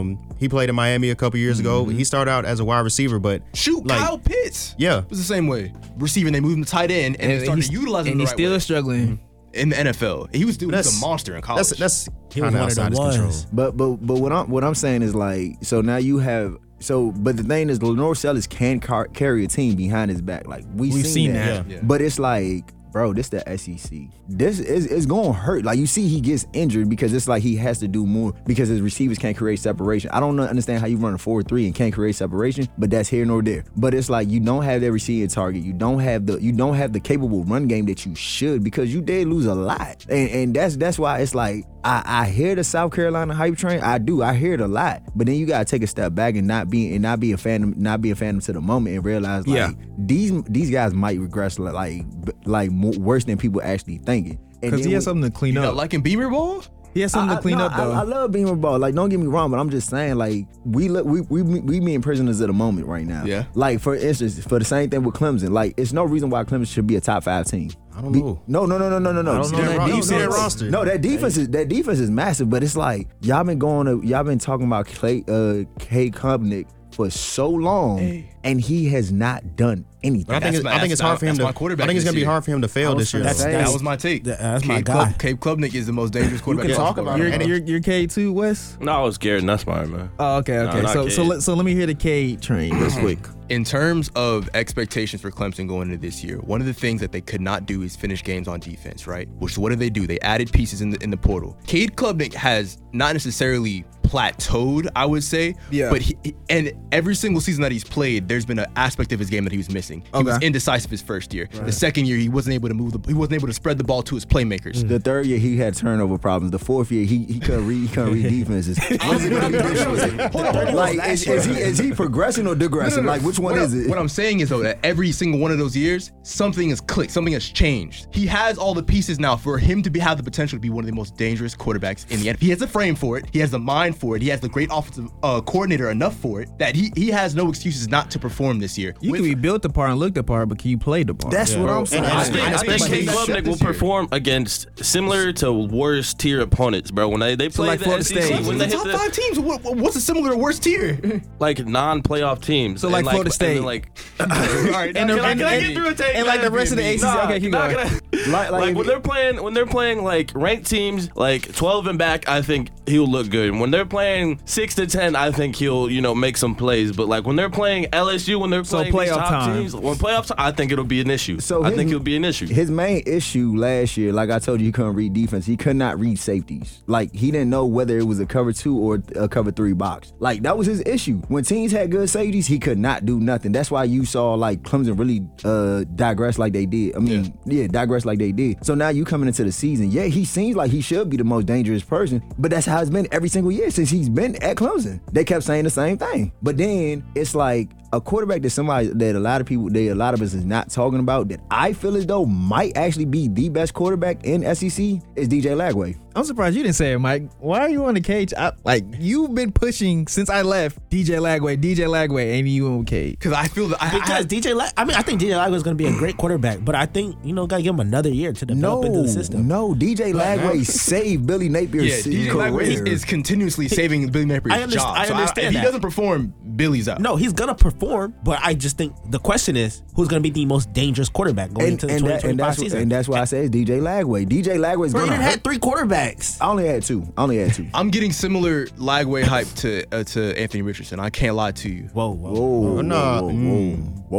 he played in Miami a couple years ago. He started out as a wide receiver, but Shoot, like, Kyle Pitts. Yeah. It was the same way. Receiving, they moved him to tight end, and they started utilizing him and the he's right still way. struggling. In the NFL. He was a That's- monster in college. that's He was kind of one of the outside his control. ones. But what I'm saying is like, so now you have but the thing is, Norris Sellers can carry a team behind his back. Like we've seen that. Yeah. But it's like, bro, this the SEC. This is going to hurt. Like you see, he gets injured because it's like he has to do more because his receivers can't create separation. I don't understand how you run a 4-3 and can't create separation, but that's here nor there. But it's like you don't have that receiving target. You don't have the capable run game that you should because you did lose a lot. And that's why it's like I hear the South Carolina hype train. I do. I hear it a lot. But then you gotta take a step back and not be a fan to the moment and realize like these guys might regress like worse than people actually thinking. Because he has something to clean You know, up. like in Beamer Ball? He has something to clean up though. I love Beamer Ball. Like, don't get me wrong, but I'm just saying, like, we being prisoners of the moment right now. Yeah. Like, for instance, for the same thing with Clemson, like, it's no reason why Clemson should be a top 5 team. I don't know. No. I don't know that See defense. Roster. No, that defense is massive, but it's like y'all been talking about Cade Klubnik for so long, and he has not done anything. But I think it's hard for him that's to. my I quarterback think it's this gonna be year. hard for him to fail this year. That's- though. That was my take. That's my guy. Cade Klubnik is the most dangerous quarterback. can in talk college about football. You're K2, Wes? No, I was Garrett Nussmeier, man. Oh, okay. No, not So let me hear the K train real quick. In terms of expectations for Clemson going into this year, one of the things that they could not do is finish games on defense, right? Which what do? They added pieces in the portal. Cade Klubnik has not necessarily plateaued, I would say. Yeah. But and every single season that he's played, there's been an aspect of his game that he was missing. He was indecisive his first year. Right. The second year, he wasn't able to he wasn't able to spread the ball to his playmakers. The third year he had turnover problems. The fourth year he couldn't read defenses. Like is he progressing or digressing? No. Like which one is it? What I'm saying is though that every single one of those years, something has clicked, something has changed. He has all the pieces now for him to have the potential to be one of the most dangerous quarterbacks in the NFL. He has the frame for it. He has the mind for it. He has the great offensive coordinator enough for it that he has no excuses not to perform this year. You can be built the part and look the part, but can you play the part? That's what I'm saying. I think Cade Klubnik will perform against similar to worse tier opponents, bro. When they play like the Florida SEC, State. when the they hit top 5 teams, what's a similar or worst tier? like non-playoff teams, So like and Florida State. and like, All right, And now, the- can I and- get through a take? and like the rest of the ACC. Okay, keep going. Like when they're playing like ranked teams, like 12 and back, I think he'll look good. When they're playing 6 to 10, I think he'll make some plays. But like when they're playing LSU, when they're playing these playoff top time. teams, when playoff time, I think it'll be an issue. So I think it'll be an issue. His main issue last year, like I told you, he couldn't read defense. He could not read safeties. Like he didn't know whether it was a cover 2 or a cover 3 box. Like that was his issue. When teams had good safeties, he could not do nothing. That's why you saw like Clemson really digress like they did. Digress like they did. So now you coming into the season, he seems like he should be the most dangerous person, but that's how it's been every single year since he's been at Clemson. They kept saying the same thing. But then it's like a quarterback that a lot of us is not talking about that I feel as though might actually be the best quarterback in SEC is DJ Lagway. I'm surprised you didn't say it, Mike. Why are you on the cage? You've been pushing since I left DJ Lagway, and you on cage. Because I feel that Because I think DJ Lagway is going to be a great quarterback, but I think gotta give him another year to develop into the system. No, DJ Lagway saved Billy Napier's DJ career. Lagway is continuously saving Billy Napier's job. I So understand if he that. doesn't perform, Billy's out. No, he's gonna perform, but I just think the question is who's gonna be the most dangerous quarterback going into the 2025 season. And that's why I say it's DJ Lagway. DJ Lagway's Bro, going you to didn't have 3 quarterbacks. I only had two. I'm getting similar Lagway hype to Anthony Richardson. I can't lie to you. Whoa. Whoa, no. whoa.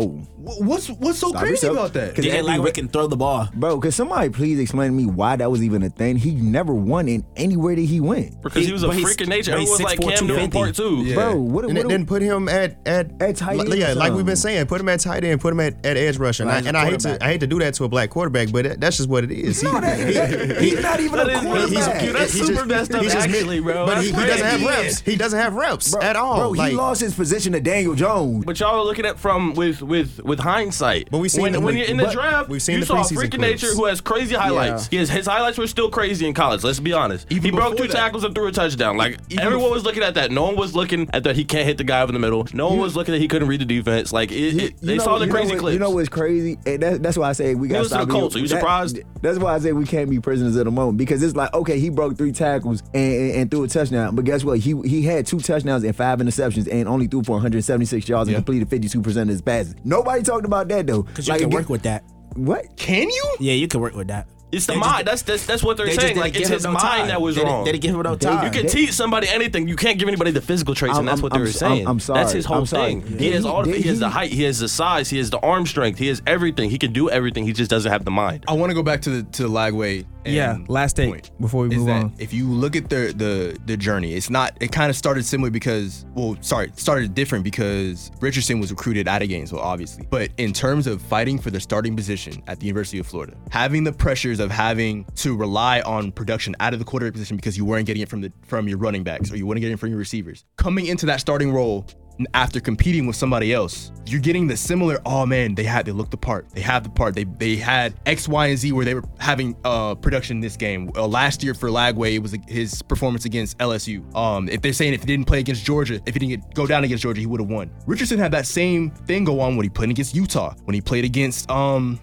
What's so Stop crazy yourself. about that? Cause Yeah, like we can throw the ball. Bro, could somebody please explain to me why that was even a thing? He never won in anywhere that he went. Because he was a But he's- freak of nature. but he's Everyone was like 6'4", Cam Newton 250. part 2. Yeah. Bro, what And then put him at tight end or Yeah, like we've been something. saying, put him at tight end, put him at edge rusher. Right, And I hate to do that to a black quarterback, but that's just what it is. No, he's not even That a is quarterback. cute. That's He super just- messed up, he's just actually, bro. But That's he doesn't have crazy. reps. He doesn't have reps Bro, at all. Bro, he Like, lost his position to Daniel Jones. But y'all are looking at from with hindsight. But we seen when the- you're in the but draft, we've seen you the saw a preseason freak of clips. nature who has crazy highlights. His highlights were still crazy in college. Let's be honest. He broke 2 before that. tackles and threw a touchdown. Like everyone was looking at that. No one was looking at that he can't hit the guy over the middle. No one was looking at he couldn't read the defense. Like they saw the crazy clips. You know what's crazy? And that's why I say we got to was to the stop. Colts. Are you surprised? That's why I say we can't be prisoners of the moment, because it's like, okay, he broke 3 tackles and threw a touchdown, but guess what? He had 2 touchdowns and 5 interceptions and only threw for 176 yards and completed 52% of his passes. Nobody talked about that though. Because you can work with that. What? Can you? Yeah, you can work with that. It's the They mind. just- That's what they're They just saying. didn't Like give it's him his no mind time. that was They wrong. didn't give him no They- time. You can teach somebody anything. You can't give anybody the physical traits, and that's what they were saying. I'm sorry. That's his whole I'm sorry. thing. He has all. He has the height. He has the size. He has the arm strength. He has everything. He can do everything. He just doesn't have the mind. I want to go back to the Lagway. Yeah, last take point. before we Is move that on. if you look at the journey, it's not. It kind of started similar because, started different because Richardson was recruited out of Gainesville, obviously. But in terms of fighting for the starting position at the University of Florida, having the pressures of having to rely on production out of the quarterback position because you weren't getting it from your running backs or you weren't getting it from your receivers, coming into that starting role after competing with somebody else, you're getting the similar, oh man, they looked the part. They have the part. They had X, Y, and Z where they were having production in this game. Last year for Lagway, it was his performance against LSU. If they're saying if he didn't play against Georgia, if he didn't go down against Georgia, he would have won. Richardson had that same thing go on when he played against Utah, when he played against, who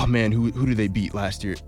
did they beat last year?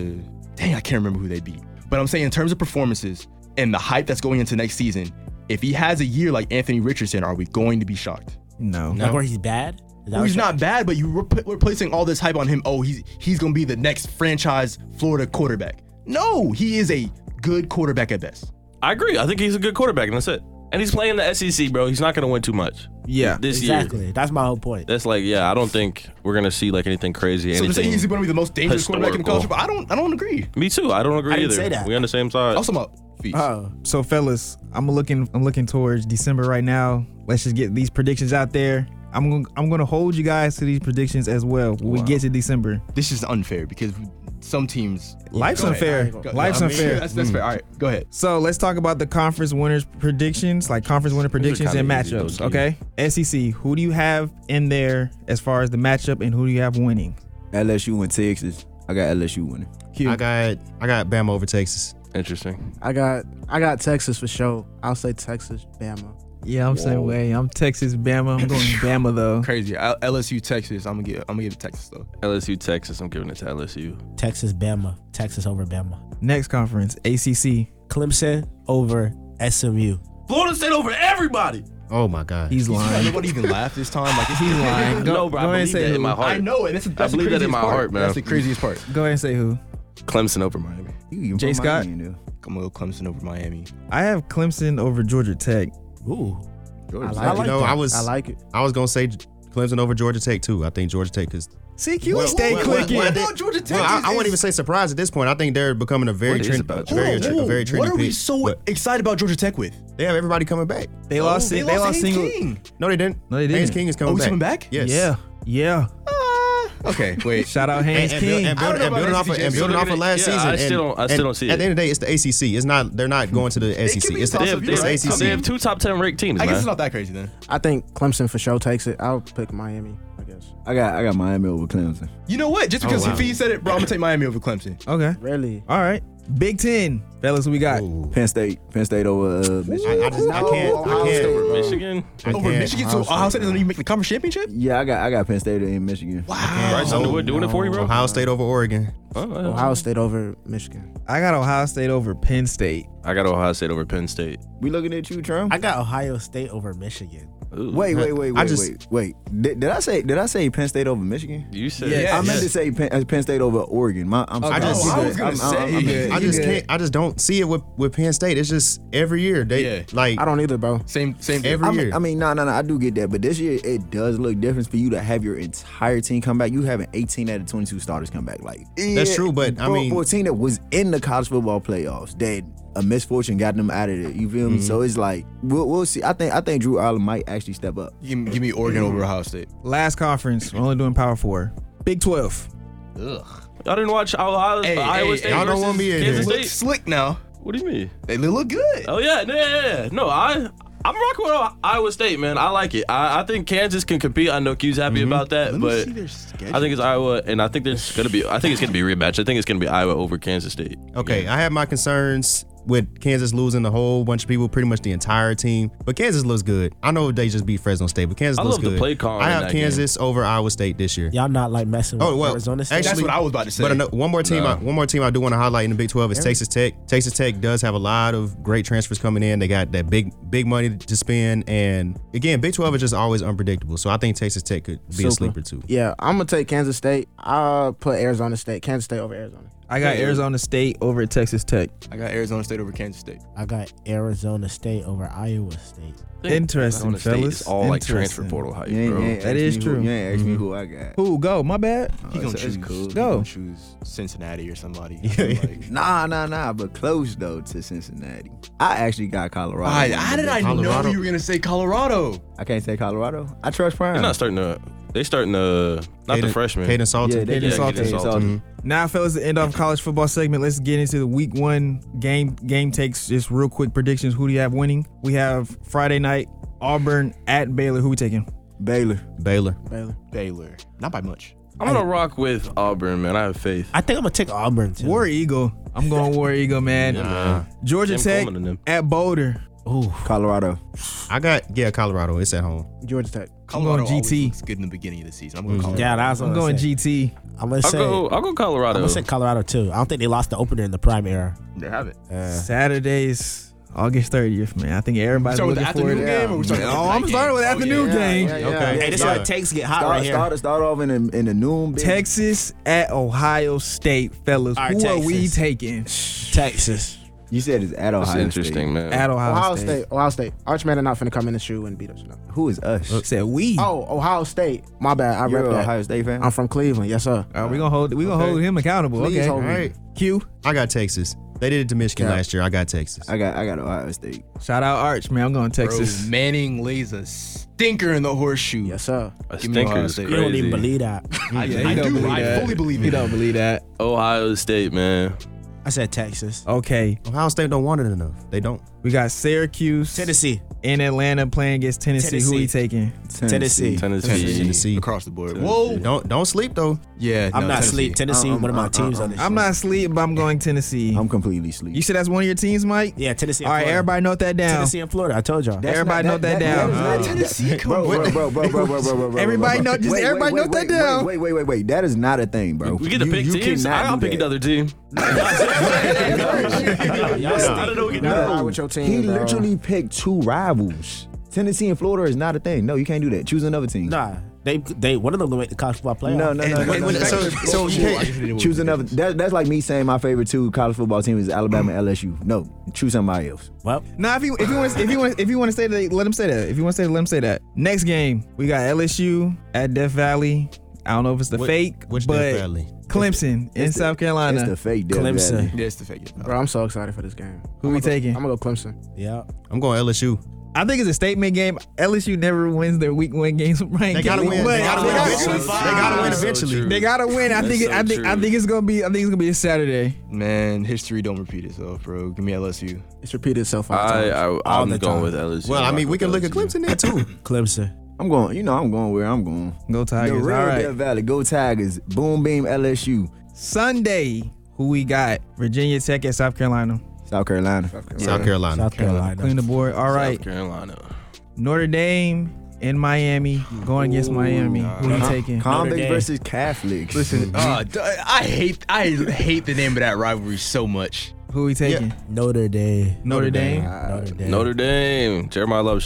I can't remember who they beat. But I'm saying in terms of performances and the hype that's going into next season, if he has a year like Anthony Richardson, are we going to be shocked? No. Like where he's bad? Is that Well, what he's you're- not bad, but we're placing all this hype on him. Oh, he's going to be the next franchise Florida quarterback. No, he is a good quarterback at best. I agree. I think he's a good quarterback, and that's it. And he's playing the SEC, bro. He's not going to win too much. Yeah. This Exactly. year. That's my whole point. That's like, I don't think we're going to see like anything crazy. So they're saying anything he's going to be the most dangerous quarterback in the college, but historical. I don't agree. Me too. I don't agree I didn't either. say that. We on the same side. Also, about feet. So fellas, I'm looking towards December right now. Let's just get these predictions out there. I'm gonna hold you guys to these predictions as well when we get to December. This is unfair because some teams. Life's Go unfair. ahead. Life's unfair. That's fair. All right, go ahead. So let's talk about the conference winners predictions, like conference winner predictions and kinda easy, matchups. low-key. Okay, SEC. Who do you have in there as far as the matchup, and who do you have winning? LSU and Texas. I got LSU winning. Q. I got Bama over Texas. Interesting. I got Texas for sure. I'll say Texas, Bama. Yeah, I'm same way. I'm Texas, Bama. I'm going Bama though. Crazy. LSU, Texas. I'm gonna give it Texas though. LSU, Texas. I'm giving it to LSU. Texas, Bama. Texas over Bama. Next conference, ACC. Clemson over SMU. Florida State over everybody. Oh my God. He's lying. Nobody even laughed this time. Like He's lying. No, bro. go I ahead and believe say that in who. my heart. I know, and that's the believe that in craziest my part. heart, man. That's the craziest part. Go ahead and say who. Clemson over Miami. You can Jay put Scott? Miami in there. I'm gonna go Clemson over Miami. I have Clemson over Georgia Tech. Ooh. Georgia I Tech. like You know, that. I like it. was gonna say Clemson over Georgia Tech too. I think Georgia Tech is. CQ stay clicking. Georgia Tech. Well, I wouldn't even say surprised at this point. I think they're becoming a very What is trendy, about very, Georgia? a very trendy What are we pick. so But excited about Georgia Tech with? they have everybody coming back. They lost. They lost Haynes single. King. No, they didn't. No, they Haynes didn't. King is coming Oh, he's back. coming back? Yes. Yeah. Okay, wait. Shout out Haynes King. And building off of last Yeah, season. I still don't see At it. the end of the day, it's the ACC. It's not. They're not going to the SEC. be It's the, tough. it's the ACC. They have 2 top 10 ranked teams, I guess man. it's not that crazy then. I think Clemson for sure takes it. I'll pick Miami, I guess. I got Miami over Clemson. You know what? Just because wow. Fee said it, bro, I'm gonna take Miami over Clemson. Okay. Really? All right. Big Ten, fellas. What we got? Ooh. Penn State over Michigan. I can't. Over Michigan. Over Michigan, so Ohio State doesn't even make the conference championship? Yeah, I got Penn State in Michigan. Bryce Underwood doing it for you, bro. Ohio State over Oregon. Ohio State over Michigan. I got Ohio State over Penn State. I got Ohio State over Penn State. We looking at you, Trump? I got Ohio State over Michigan. Ooh. Wait. just- Did I say Penn State over Michigan? You said Yeah, I meant to say Penn State over Oregon. I'm sorry. I just can't. I just don't see it with Penn State. It's just every year they like. I don't either, bro. Same Every year. I mean, no, I do get that, but this year it does look different for you to have your entire team come back. You having 18 out of 22 starters come back. Like That's true, but I mean- for a team that was in the college football playoffs, that a misfortune got them out of it. You feel me? So it's like we'll see. I think Drew Allen might actually step up. Give me Oregon over Ohio State. Last conference, we're only doing Power 4. Big 12. Ugh. Y'all didn't watch Iowa State y'all don't versus want me in Kansas here. Look State? slick now. What do you mean? They look good. Oh yeah. No, I'm rocking with Iowa State, man. I like it. I think Kansas can compete. I know Q's happy about that, Let me but see their schedule. I think it's Iowa, and I think it's gonna be a rematch. I think it's gonna be Iowa over Kansas State. Okay, I have my concerns with Kansas losing a whole bunch of people, pretty much the entire team. But Kansas looks good. I know they just beat Fresno State, but Kansas I looks love the good. play call I in have that Kansas over Iowa State this year. Y'all not like messing with Oh well, Arizona State? actually, That's what I was about to say. But one more team, I do want to highlight in the Big 12 is Texas Tech. Texas Tech does have a lot of great transfers coming in. They got that big money to spend, and again, Big 12 is just always unpredictable. So I think Texas Tech could be a sleeper too. Yeah, I'm gonna take Kansas State. I'll put Arizona State. Kansas State over Arizona. I got Arizona State over Texas Tech. I got Arizona State over Kansas State. I got Arizona State over Iowa State. Interesting, Arizona State fellas. is all like transfer Interesting. portal hype, You ain't bro. asked That is me true. You ain't asked me who I got. Who go? My bad. He gonna it's choose. cool. He Go. gonna choose Cincinnati or somebody. Nah, but close though to Cincinnati. I actually got Colorado. How did I know Colorado. you were gonna say Colorado? I can't say Colorado. I trust Prime. They're not starting to. They starting to not the freshmen. Caden Salter. Yeah, they Kaden just Salter. Kaden Salter. Now, fellas, the end of college football segment. Let's get into the week 1 game takes. Just real quick predictions. Who do you have winning? We have Friday night, Auburn at Baylor. Who we taking? Baylor. Baylor. Baylor. Not by much. I'm gonna rock with Auburn, man. I have faith. I think I'm gonna take Auburn too. War Eagle. I'm going War Eagle, man. Georgia Tim Tech Coleman and them. at Boulder. Ooh, Colorado. I got Colorado. It's at home. Georgia Tech. Colorado going always GT. looks good in the beginning of the season. I'm going Colorado. yeah, that's what I'm going say. GT. I'm gonna I'll say. go Colorado. I'm gonna say Colorado too. I don't think they lost the opener in the prime era. They have it. Saturdays, August 30th, man. I think everybody's Start with looking the forward afternoon game, or we to starting it. with Oh, the I'm night starting with game? afternoon game. Okay. Hey, this is where takes get hot right here. Start off in the noon. Bitch. Texas at Ohio State, fellas. All right, Who are we Texas. taking? Texas. You said it's at Ohio That's interesting, State. man. At Ohio State. Ohio State. Archman are not finna come in the shoe and beat us. No. Who is us? Said we. Oh, Ohio State. My bad. I You're rep an that. Ohio State fan? I'm from Cleveland. Yes, sir. We gonna hold him accountable. Please okay. hold All me. right. Q. I got Texas. They did it to Michigan Yeah. last year. I got Texas. I got Ohio State. Shout out Arch, man. I'm going Texas. Bro, Manning lays a stinker in the horseshoe. Yes, sir. A Give me Ohio stinker is State. You don't even crazy. believe that. I he don't do. believe I that. fully believe He it. don't believe that. Ohio State, man. I said Texas. Okay. Ohio State don't want it enough. They don't. We got Syracuse Tennessee. in Atlanta playing against Tennessee. Who we taking? Tennessee. Tennessee. Across the board. Whoa. Don't sleep though. Yeah. I'm no, not Tennessee. asleep. Tennessee, one of my teams on this. I'm not asleep, but I'm going Tennessee. I'm completely asleep. You said that's one of your teams, Mike? Yeah, Tennessee. All right, Florida. everybody note that down. Tennessee and Florida. I told y'all. Everybody note that down. Tennessee, come Bro. Everybody note- just everybody note that down. Wait. That is not a thing, bro. We get to pick teams. I'll pick another team. I don't know. You gotta ride with your team, He bro. literally picked 2 rivals. Tennessee and Florida is not a thing. No, you can't do that. Choose another team. Nah, they one of them make the college football playoff. No. So you can't. Choose another. That's like me saying my favorite 2 college football teams is Alabama and LSU. No, choose somebody else. Well, Nah, if you want to say that, let him say that. If you want to say that, let him say that. Next game, we got LSU at Death Valley. I don't know if it's the fake, Which but Death Valley? Clemson in South Carolina. It's the fake Death Clemson. Valley. Yeah, it's the fake. Bro, I'm so excited for this game. Who we taking? I'm gonna go Clemson. yeah. I'm going LSU. I think it's a statement game. LSU never wins their week 1 games with Brian They gotta Kelly, win. but They gotta win eventually. So They gotta win so eventually. true. They gotta win. I think it's gonna be a Saturday. Man, history don't repeat itself, bro. Give me LSU. It's repeated itself 5 times. I'm the going time. with LSU. Well, I mean, we can look at LSU. Clemson there too. Clemson. I'm going where I'm going. Go The Tigers. real All Death right. Valley. Go Tigers. Boom, beam, LSU. Sunday, who we got? Virginia Tech at South Carolina. South Carolina. South Carolina. South Carolina. Clean the board. All right. South Carolina. Notre Dame in Miami going against Miami. Who you taking? Convicts Dame. versus Catholics. Listen, I hate the name of that rivalry so much. Who we taking? Notre Dame. Notre Dame. Notre Dame. Notre Dame. Jeremiah Love Show.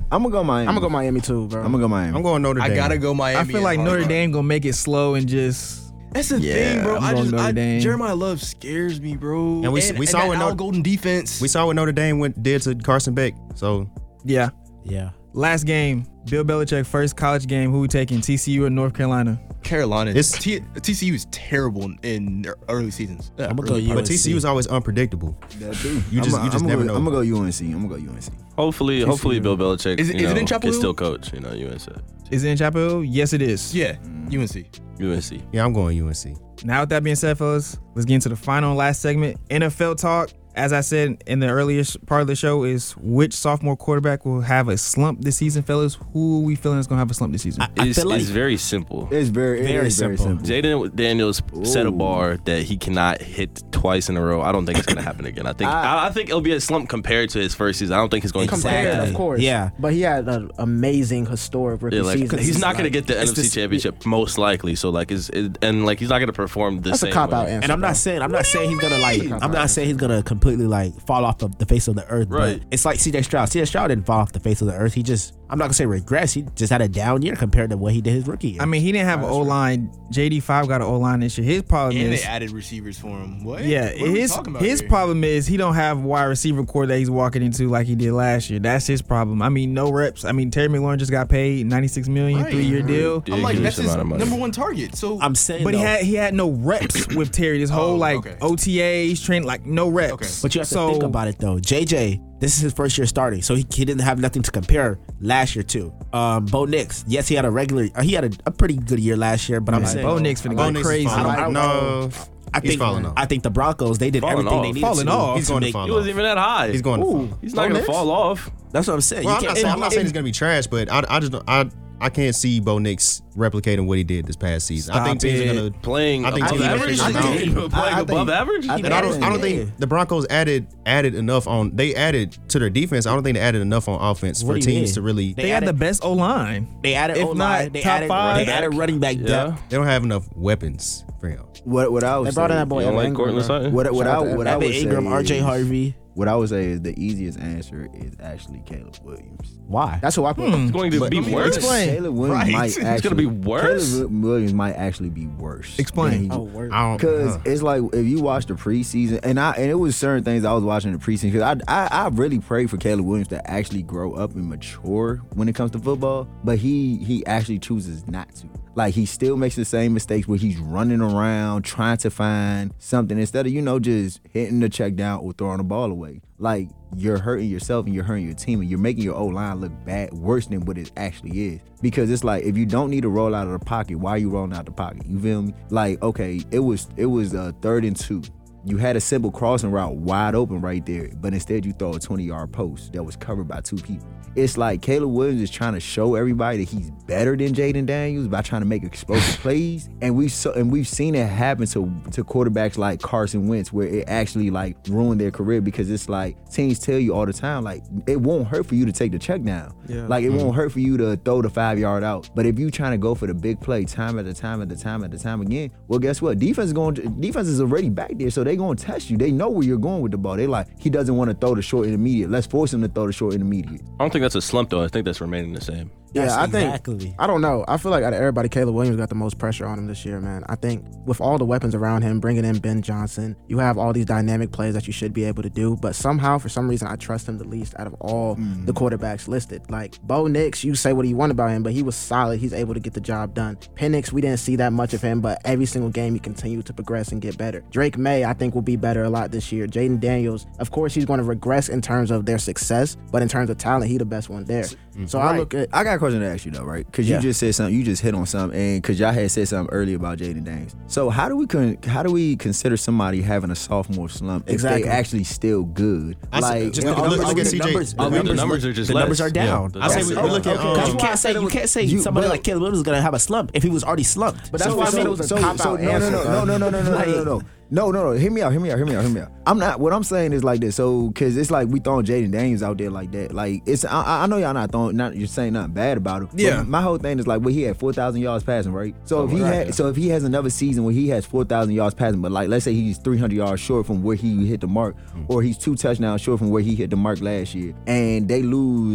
I'm gonna go Miami. I'm gonna go Miami too, bro. I'm gonna go Miami. I'm going Notre Dame. I gotta go Miami. I feel like Notre Dame gonna make it slow and just. That's the Yeah, thing, bro. I'm going Notre Dame. Jeremiah Love scares me, bro. And we saw that what Al Notre- Golden defense. We saw what Notre Dame did to Carson Beck. So Yeah. Yeah. Last game, Bill Belichick first college game. Who we taking? TCU or North Carolina? Carolina. It's- TCU is terrible in their early seasons. I'm gonna go but UNC. TCU is always unpredictable. That too. You just never know. I'm gonna go UNC. I'm gonna go UNC. Hopefully Bill Belichick Is it in Chapel can Hill? still coach, UNC. Is it in Chapel Hill? Yes, it is. Yeah, UNC. UNC. Yeah, I'm going UNC. Now, with that being said, fellas, let's get into the final and last segment, NFL talk. As I said in the earliest part of the show, is which sophomore quarterback will have a slump this season, fellas? Who are we feeling is going to have a slump this season? I feel like It's very simple. It's very simple. Jaden Daniels set a bar that he cannot hit twice in a row. I don't think it's going to happen again. I think it'll be a slump compared to his first season. I don't think he's going to Compared, Exactly. of course. Yeah. But he had an amazing historic rookie season. he's not going to get the it's NFC this- Championship most likely. So he's not going to perform the That's same a cop way. out answer. And I'm not saying he's gonna I'm not saying he's gonna completely fall off the face of the earth. Right. But it's like CJ Stroud. CJ Stroud didn't fall off the face of the earth. I'm not gonna say regress. He just had a down year compared to what he did his rookie year. I mean, he didn't have an O-line. JD5 got an O-line this year. His problem And is, they added receivers for him. What? yeah, What are we his talking about his here? problem is he don't have wide receiver core that he's walking into like he did last year. That's his problem. I mean, no reps. I mean, Terry McLaurin just got paid $96 million, Right. 3-year deal. I'm like, that's Ridiculous his amount of money. number one target. So I'm saying, But though, he had no reps with Terry. This whole okay. OTAs, training, no reps. Okay. But you have to think about it though. JJ, this is his first year starting, so he didn't have nothing to compare last year to. Bo Nix, yes, he had a pretty good year last year, but I'm saying Bo Nix finna Bo go Nix is crazy. falling off. No, he's falling off. I think the Broncos, they did Falling everything off. they needed Falling to. off. He's going to make- fall He off. wasn't even that high. He's going to fall. He's not going to fall off. That's what I'm saying. Well, You I'm can't- not saying he's going to be trash, but I can't see Bo Nix replicating what he did this past season. I think Stop teams it. are going to. Playing I think above teams are average? figuring it out. Playing above average? I And I don't think the Broncos added enough on. They added to their defense. I don't think they added enough on offense What for do you teams mean? to really. They had the best O-line. They added If O-line. not They top added, five. They added running back Yeah. depth. They don't have enough weapons for him. What I They would brought in say, that boy You don't Evan like Ingram, Cortland bro. Sutton? what Shout out to I Evan would Ingram, say RJ is- Harvey. What I would say is the easiest answer is actually Caleb Williams. Why? That's who I put. It's going to be worse. Explain. Caleb Williams Right. might It's actually. It's going to be worse? Caleb Williams might actually be worse. Explain. than he- Oh, word. I don't. Because it's like if you watch the preseason, and it was certain things I was watching in the preseason. Because I really pray for Caleb Williams to actually grow up and mature when it comes to football, but he actually chooses not to. Like he still makes the same mistakes where he's running around trying to find something instead of just hitting the check down or throwing the ball away. Like you're hurting yourself and you're hurting your team and you're making your O-line look bad, worse than what it actually is. Because it's like if you don't need to roll out of the pocket, why are you rolling out the pocket? You feel me? Like okay, it was 3rd and 2. You had a simple crossing route wide open right there, but instead you throw a 20-yard post that was covered by 2 people. It's like Caleb Williams is trying to show everybody that he's better than Jaden Daniels by trying to make explosive plays, and we've seen it happen to quarterbacks like Carson Wentz, where it actually ruined their career because it's like teams tell you all the time it won't hurt for you to take the check down, it won't hurt for you to throw the 5-yard out, but if you trying to go for the big play time at a time again, well guess what? Defense is already back there, so they gonna test you. They know where you're going with the ball. They he doesn't want to throw the short intermediate. Let's force him to throw the short intermediate. I don't think that's a slump, though. I think that's remaining the same. Yeah, I think. Exactly. I don't know. I feel like out of everybody, Caleb Williams got the most pressure on him this year, man. I think with all the weapons around him, bringing in Ben Johnson, you have all these dynamic plays that you should be able to do. But somehow, for some reason, I trust him the least out of all the quarterbacks listed. Like Bo Nix, you say what you want about him, but he was solid. He's able to get the job done. Penix, we didn't see that much of him, but every single game he continued to progress and get better. Drake May, I think, will be better a lot this year. Jaden Daniels, of course, he's going to regress in terms of their success, but in terms of talent, he the best one there. So I look at. I got a question to ask you though, right? Because you just said something, you just hit on something, and because y'all had said something earlier about Jaden Daniels. So how do we consider somebody having a sophomore slump if Exactly. they actually still good? I say- just look at CJ. The numbers are just The less. numbers are down. Yeah. I say we look at. You can't say somebody like Caleb Williams is gonna have a slump if he was already slumped. But that's why I said it was a cop-out answer. No. Hear me out. I'm not. What I'm saying is like this. So, because it's like we throwing Jaden Daniels out there like that. Like it's. I know y'all you're saying nothing bad about him. Yeah. But my whole thing is like, he had 4,000 yards passing, right? So if he has another season where he has 4,000 yards passing, but let's say he's 300 yards short from where he hit the mark, or he's 2 touchdowns short from where he hit the mark last year, and they lose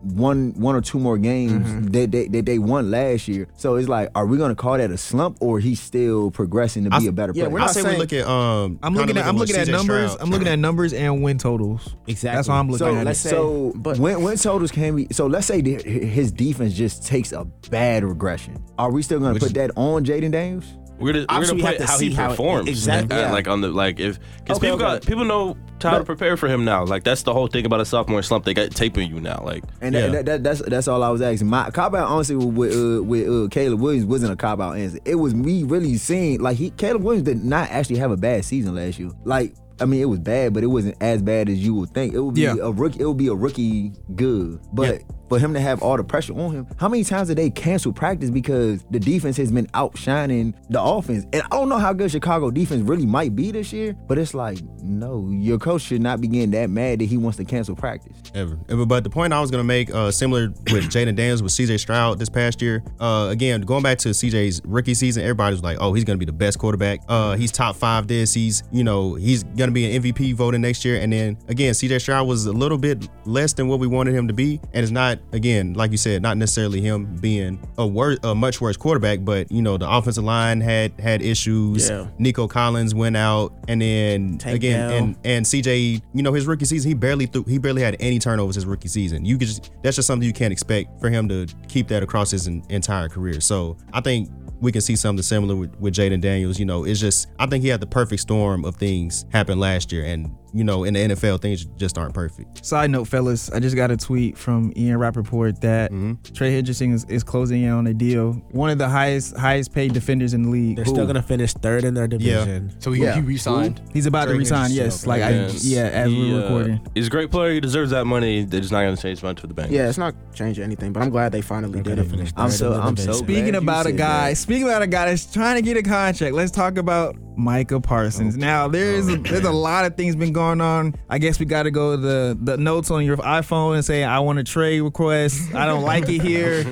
one or two more games that they won last year. So it's like, are we gonna call that a slump, or he's still progressing to be a better player? we're I not say we saying- look at I'm looking at numbers. Stroud. I'm looking at numbers and win totals. Exactly. That's what I'm looking So at. let's say- but when totals can be, so let's say his defense just takes a bad regression. Are we still gonna put that on Jaden Daniels? We're gonna Obviously, we put have to how see he how it- performs. exactly, yeah. Like on the because Okay, people know how to prepare for him now. Like that's the whole thing about a sophomore slump. They got taping you now. Like And that's all I was asking. My cop out honestly with Caleb Williams wasn't a cop out answer. It was me really seeing like Caleb Williams did not actually have a bad season last year. Like, I mean, it was bad, but it wasn't as bad as you would think. It would be a rookie. It would be a rookie good, but for him to have all the pressure on him, how many times did they cancel practice because the defense has been outshining the offense? And I don't know how good Chicago defense really might be this year, but it's like, no, your coach should not be getting that mad that he wants to cancel practice. Ever. But the point I was gonna make, similar with Jaden Daniels with CJ Stroud this past year. Again, going back to CJ's rookie season, everybody was like, "Oh, he's gonna be the best quarterback. He's top 5 this. He's gonna be an MVP voting next year." And then again, CJ Stroud was a little bit less than what we wanted him to be, and it's not, again, like you said, not necessarily him being a much worse quarterback, but the offensive line had issues. Yeah. Nico Collins went out, and then Tank again, Dell. and CJ, his rookie season, he barely had any turnovers his rookie season. That's just something you can't expect for him to keep that across his entire career. So I think we can see something similar with Jaden Daniels. It's just, I think he had the perfect storm of things happen last year, and in the NFL, things just aren't perfect. Side note, fellas, I just got a tweet from Ian Rappaport that Trey Hendrickson is closing in on a deal. One of the highest paid defenders in the league. They're still gonna finish third in their division. So he re-signed. He's about to Trey resign. Hendrickson, Yes, okay. as we're recording. He's a great player. He deserves that money. They're just not gonna change much for the Bengals. Yeah, it's not changing anything, but I'm glad they finally did it. I'm so Speaking glad about you a said guy, that. speaking about a guy that's trying to get a contract, let's talk about Micah Parsons. Now there's a lot of things been going on. I guess we got to go to the notes on your iPhone and say I want a trade request. I don't like it here.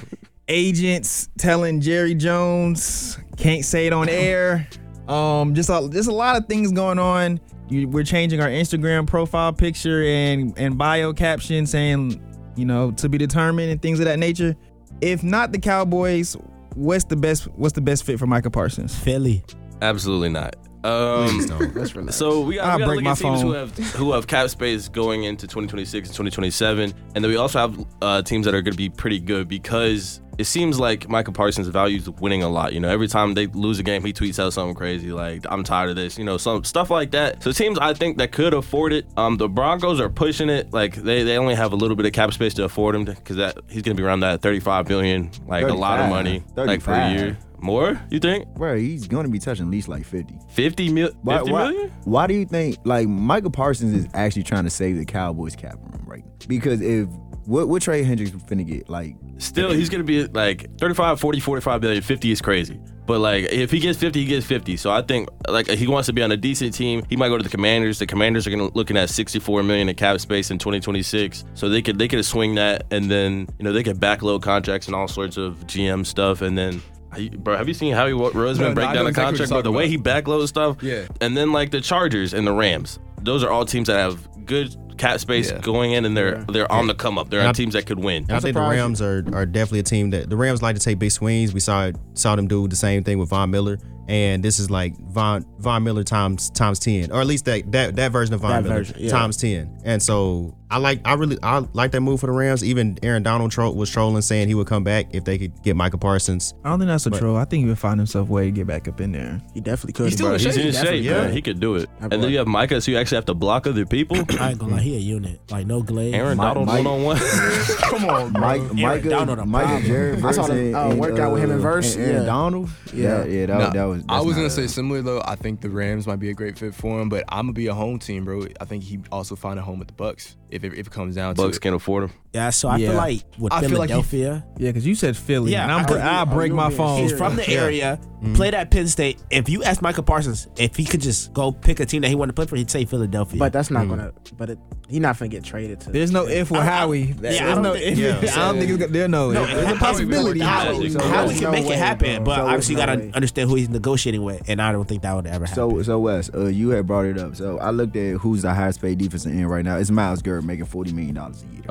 Agents telling Jerry Jones can't say it on air. Just a lot of things going on. We're changing our Instagram profile picture and bio caption saying, to be determined and things of that nature. If not the Cowboys, what's the best fit for Micah Parsons? Philly. Absolutely not. Please don't. Let's relax. So we got to break look my at teams phone. who have cap space going into 2026 and 2027, and then we also have teams that are going to be pretty good because it seems like Micah Parsons values winning a lot. Every time they lose a game, he tweets out something crazy like, "I'm tired of this," some stuff like that. So teams I think that could afford it. The Broncos are pushing it. Like they only have a little bit of cap space to afford him because he's going to be around that $35 billion, like a lot of 35. money, like for a year. More, you think? Bro, he's going to be touching at least like 50. 50 million? Why do you think like Michael Parsons is actually trying to save the Cowboys cap room right now? Because if what Trey Hendricks finna get, like, Still, he's going to be like 35, 40, 45 billion. 50 is crazy. But like, if he gets 50, he gets 50. So I think like he wants to be on a decent team. He might go to the Commanders. The Commanders are looking at 64 million in cap space in 2026. So they could swing that, and then they could backload contracts and all sorts of GM stuff, and then. Bro, have you seen Howie Roseman break I down know a exactly what contract? you're Bro, the talking way about. he backloads stuff. Yeah. And then like the Chargers and the Rams. Those are all teams that have good cap space going in, and they're on the come up. They're on teams that could win. And I think the Rams are definitely a team that the Rams like to take big swings. We saw them do the same thing with Von Miller, and this is like Von Miller times 10, or at least that version of Von Miller times 10. And so I like that move for the Rams. Even Aaron Donald was trolling, saying he would come back if they could get Micah Parsons. I don't think that's a troll. I think he would find himself a way to get back up in there. He definitely could. He's still in He's shape. in shape, yeah. man. He could do it. And then you have Micah, so you actually have to block other people. I ain't gonna lie, he a unit. Like no glaze. Aaron Donald Mike- one-on-one. Come on, bro. Donald, Jared I saw the Verse workout with him in Verse. and Aaron Yeah. Donald. Yeah. That was. I was that's gonna not say a- similar though. I think the Rams might be a great fit for him, but I'm gonna be a home team, bro. I think he also find a home with the Bucks if it comes down to Bucks it. can't afford him. Yeah, so I Yeah. feel like with I feel like Philadelphia, Yeah, because you said Philly. Yeah, and I I'll break my being phone. he's from the area, played at Penn State. If you ask Micah Parsons if he could just go pick a team that he wanted to play for, he'd say Philadelphia. But that's not gonna. But he's not gonna get traded to. There's no if with Howie. There's I don't no think- if. I don't think it's there's no if. There's a possibility. Howie, So Howie there's can no make way, it happen, bro. but So obviously you there's no gotta way. understand who he's negotiating with, and I don't think that would ever happen. So Wes, you had brought it up. So I looked at who's the highest paid defensive end right now. It's Myles Garrett making $40 million a year. Okay, he's going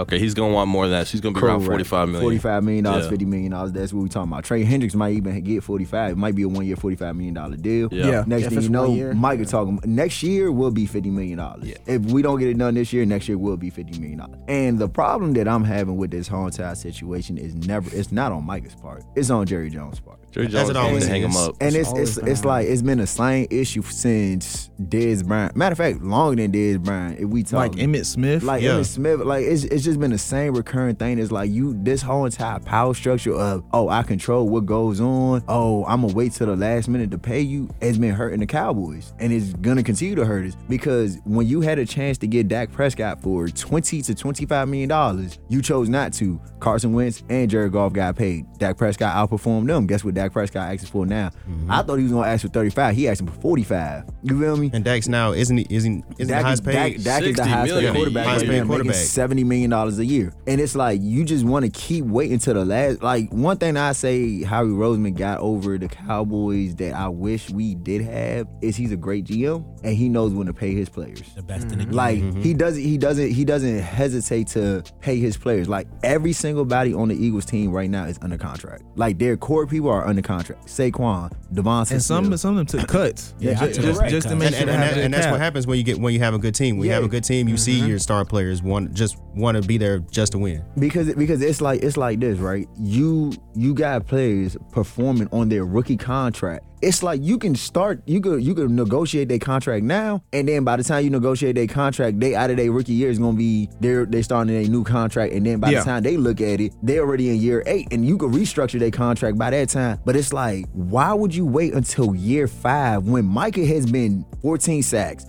gonna want more than that. She's gonna be around Correct. $45 million. $45 million, Yeah. $50 million. That's what we're talking about. Trey Hendricks might even get 45. It might be a 1 year, $45 million deal. Yeah. Next If thing it's you know, 1 year, Mike is talking. Next year will be $50 million. If we don't get it done this year, next year will be $50 million. And the problem that I'm having with this whole entire situation is it's not on Mike's part. It's on Jerry Jones' part. Jerry As Jones it needs always to hang him is. up. And always it's been like it's been the same issue since Dez Bryant. Matter of fact, longer than Dez Bryant. If we talk Like Emmitt Smith. like Yeah. Emmitt Smith, like it's just been the same recurring thing. It's like this whole entire power structure of I control what goes on. I'm gonna wait till the last minute to pay you. It's been hurting the Cowboys, and it's gonna continue to hurt us because when you had a chance to get Dak Prescott for $20 to $25 million, you chose not to. Carson Wentz and Jared Goff got paid. Dak Prescott outperformed them. Guess what Dak Prescott asking for now? I thought he was gonna ask for 35. He asking for 45. You feel me? And Dax now isn't the highest paid? Dak is the 60 highest paid million. quarterback Highest right paid now, making quarterback. $70 million a year. And it's like, you just want to keep waiting till the last. Like, one thing I say Howie Roseman got over the Cowboys that I wish we did have is he's a great GM and he knows when to pay his players. The best in the game. Like he doesn't hesitate to pay his players. Like every single body on the Eagles team right now is under contract. Like their core people are under contract. Saquon, Devontae and some Smith. of them took cuts. Yeah, just correct. to make sure And that's what happens when you have a good team. When you Yeah. have a good team, you see your star players want to be there just to win. Because it's like this, right? You got players performing on their rookie contract. It's like you can negotiate their contract now, and then by the time you negotiate their contract, they out of their rookie year is gonna be they starting a new contract, and then by the time they look at it, they're already in year 8, and you could restructure their contract by that time. But it's like, why would you wait until year 5 when Micah has been 14 sacks,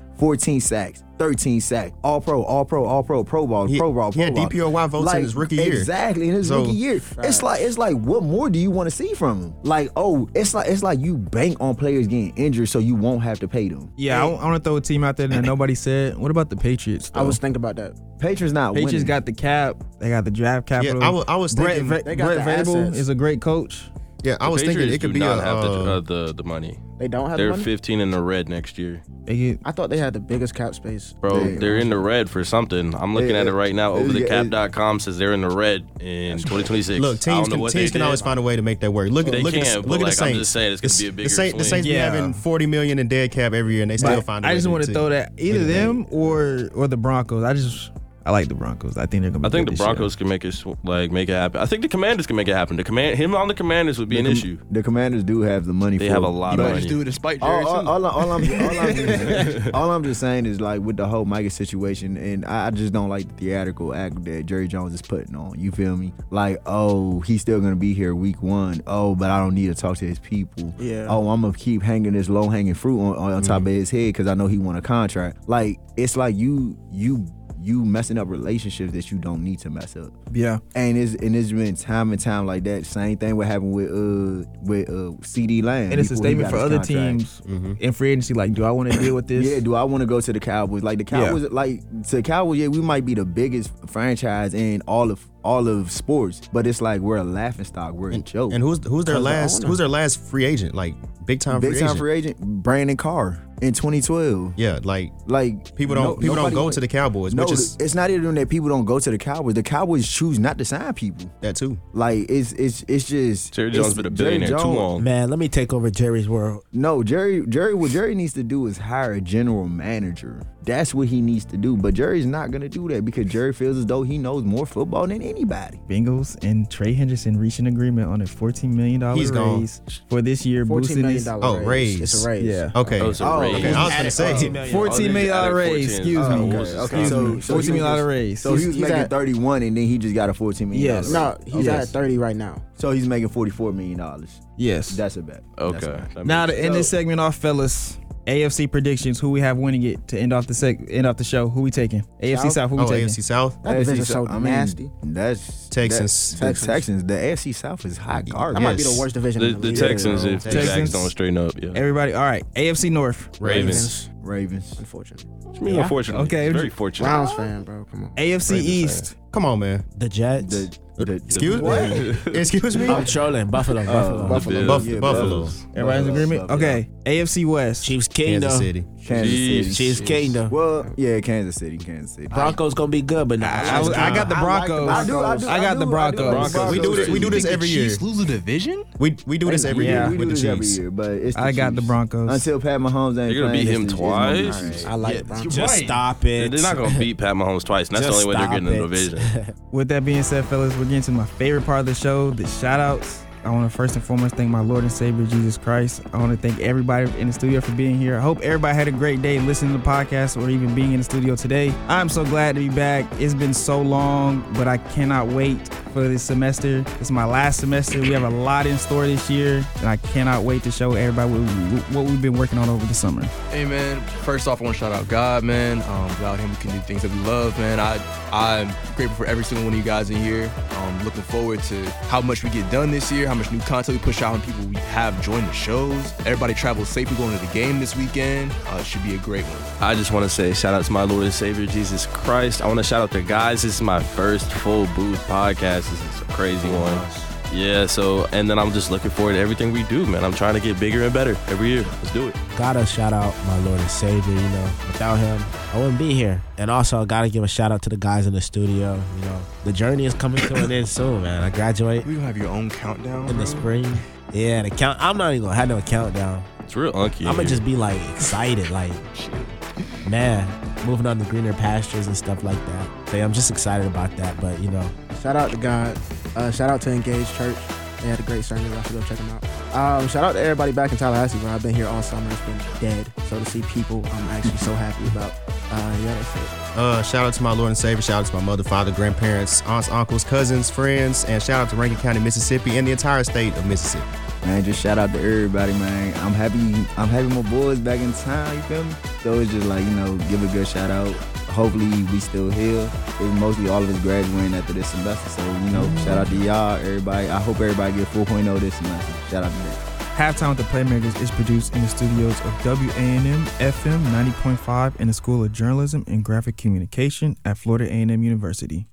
13 sacks, all pro, pro ball. He had DPOY votes in his rookie year. Exactly, in his rookie year. It's like, what more do you want to see from him? Like, it's like you bank on players getting injured so you won't have to pay them. Yeah, I want to throw a team out there that nobody said. What about the Patriots? I was thinking about that. Patriots not Patriots winning. got the cap. They got the draft capital. Yeah, I was Brett, thinking. They got Brett the Vrabel assets. is a great coach. Yeah, I was thinking it could be not a. have the money. They don't have They're the money? 15 in the red next year, They get I thought they had the biggest cap space. bro. They're in the red for something. I'm looking at it right now. Yeah, Overthecap.com says they're in the red in 2026. Look, I don't teams know can what teams they can always did. find a way to make that work. Look at They look can, at but the like, Saints. I'm just saying it's gonna be a bigger the Saints swing. be Yeah. having $40 million in dead cap every year, and they still find. A I way just want to to throw that either them or the Broncos. I like the Broncos. I think they're gonna. I think good the this year. Broncos can make it happen. I think the Commanders can make it happen. Him on the Commanders would be an issue. The Commanders do have the money. They for have it. a lot You of might money. just do it despite Jerry too. All I'm just saying is like with the whole Micah situation, and I just don't like the theatrical act that Jerry Jones is putting on. You feel me? Like, he's still gonna be here week 1. But I don't need to talk to his people. Yeah. I'm gonna keep hanging this low hanging fruit on top of his head because I know he want a contract. Like, it's like you messing up relationships that you don't need to mess up. Yeah. And it's been time and time like that. Same thing what happened with CD Lamb. And it's a before he statement got for his other contract. teams in free agency. Like, do I want to deal with this? Yeah, do I want to go to the Cowboys? Like the Cowboys, to the Cowboys, we might be the biggest franchise in all of sports, but it's like we're a laughing stock, we're a joke. And who's their last free agent? Like big time free agent? Brandon Carr in 2012. Yeah, like people don't go to the Cowboys, No, which is it's not even that people don't go to the Cowboys. The Cowboys choose not to sign people. that too. Like it's just Jerry Jones been a billionaire too long. Man, let me take over Jerry's world. No, what Jerry needs to do is hire a general manager. That's what he needs to do. But Jerry's not gonna do that because Jerry feels as though he knows more football than anybody. Bengals and Trey Hendrickson reached an agreement on a $14 million He's gone. raise for this year, $14 boosting million his raise. It's a raise. Yeah. Okay. Oh, it's a raise. Okay. I was gonna say $14 million raise. Excuse me. Excuse me. $14 million raise. So he was He's making at- 31 and then he just got a $14 million. Yes. No, he's Yes. at 30 right now. So he's making $44 million. Yes. That's a bet. That's a Okay. bet. Now to end this segment off, fellas, AFC predictions. Who we have winning it to end off the show? Who we taking? AFC South. Who we taking? AFC South. That division's so I mean, nasty. That's Texans. The Texans. The AFC South is hot garbage. That might be Yes. the worst division in the The league. Texans, if the Jags Texans. don't straighten up, yeah. Everybody. All right. AFC North. Ravens. Ravens. Unfortunately. What you mean, unfortunately? Okay. Very fortunate. Browns fan, bro. Come on. AFC Ravens East. Come on, man. The Jets. Excuse me. Excuse me. I'm trolling. Buffalo. Bills. Buffalo. Yeah, Buffalo. Bills. Everybody's in agreement? Buffalo. Okay. AFC West. Chiefs Kingdom. Kansas City. Kansas City. Chiefs Kingdom. Well, yeah, Kansas City. Broncos gonna be good, but nah. I got the Broncos. I got the Broncos. We do this Think every the year. Chiefs lose a division? We do this every Yeah. year We with do the this every Chiefs. year, but it's the I got the Chiefs. Broncos. Until Pat Mahomes ain't You're gonna playing, beat him it's gonna be the twice? Chiefs. I like Yeah, the Broncos. you're Just right. stop it. They're not gonna beat Pat Mahomes twice. And that's the Just only way they're stop getting in the it. division. With that being said, fellas, we're getting to my favorite part of the show, the shout outs. I want to first and foremost thank my Lord and Savior, Jesus Christ. I want to thank everybody in the studio for being here. I hope everybody had a great day listening to the podcast or even being in the studio today. I'm so glad to be back. It's been so long, but I cannot wait for this semester. It's my last semester. We have a lot in store this year, and I cannot wait to show everybody what we've been working on over the summer. Hey, man. First off, I want to shout out God, man. Without him, we can do things that we love, man. I'm grateful for every single one of you guys in here. Looking forward to how much we get done this year, how much new content we push out, and people we have join the shows. Everybody travel safely going to the game this weekend. It should be a great one. I just want to say shout out to my Lord and Savior, Jesus Christ. I want to shout out the guys. This is my first full booth podcast. This is a crazy one. Yeah, so, and then I'm just looking forward to everything we do, man. I'm trying to get bigger and better every year. Let's do it. Gotta shout out my Lord and Savior, you know. Without him, I wouldn't be here. And also, I gotta give a shout out to the guys in the studio. You know, the journey is coming to an end soon, man. I graduate We gonna have your own countdown in the bro? spring. Yeah, the count. I'm not even gonna have no countdown. It's real unky. I'm gonna just be like excited, like, man, moving on to greener pastures and stuff like that. So yeah, I'm just excited about that. But you know, Shout out to God. Shout out to Engage Church. They had a great sermon. Y'all should go check them out. Shout out to everybody back in Tallahassee, bro. I've been here all summer. It's been dead. So to see people, I'm actually so happy about. Yeah, that's it. Shout out to my Lord and Savior. Shout out to my mother, father, grandparents, aunts, uncles, cousins, friends, and shout out to Rankin County, Mississippi, and the entire state of Mississippi. Man, just shout out to everybody, man. I'm happy my boys back in town, you feel me? So it's just like, you know, give a good shout out. Hopefully we still here. It's mostly all of us graduating after this semester. So, you know, shout out to y'all, everybody. I hope everybody get 4.0 this semester. Shout out to them. Halftime with the Playmakers is produced in the studios of WANM FM 90.5 in the School of Journalism and Graphic Communication at Florida A&M University.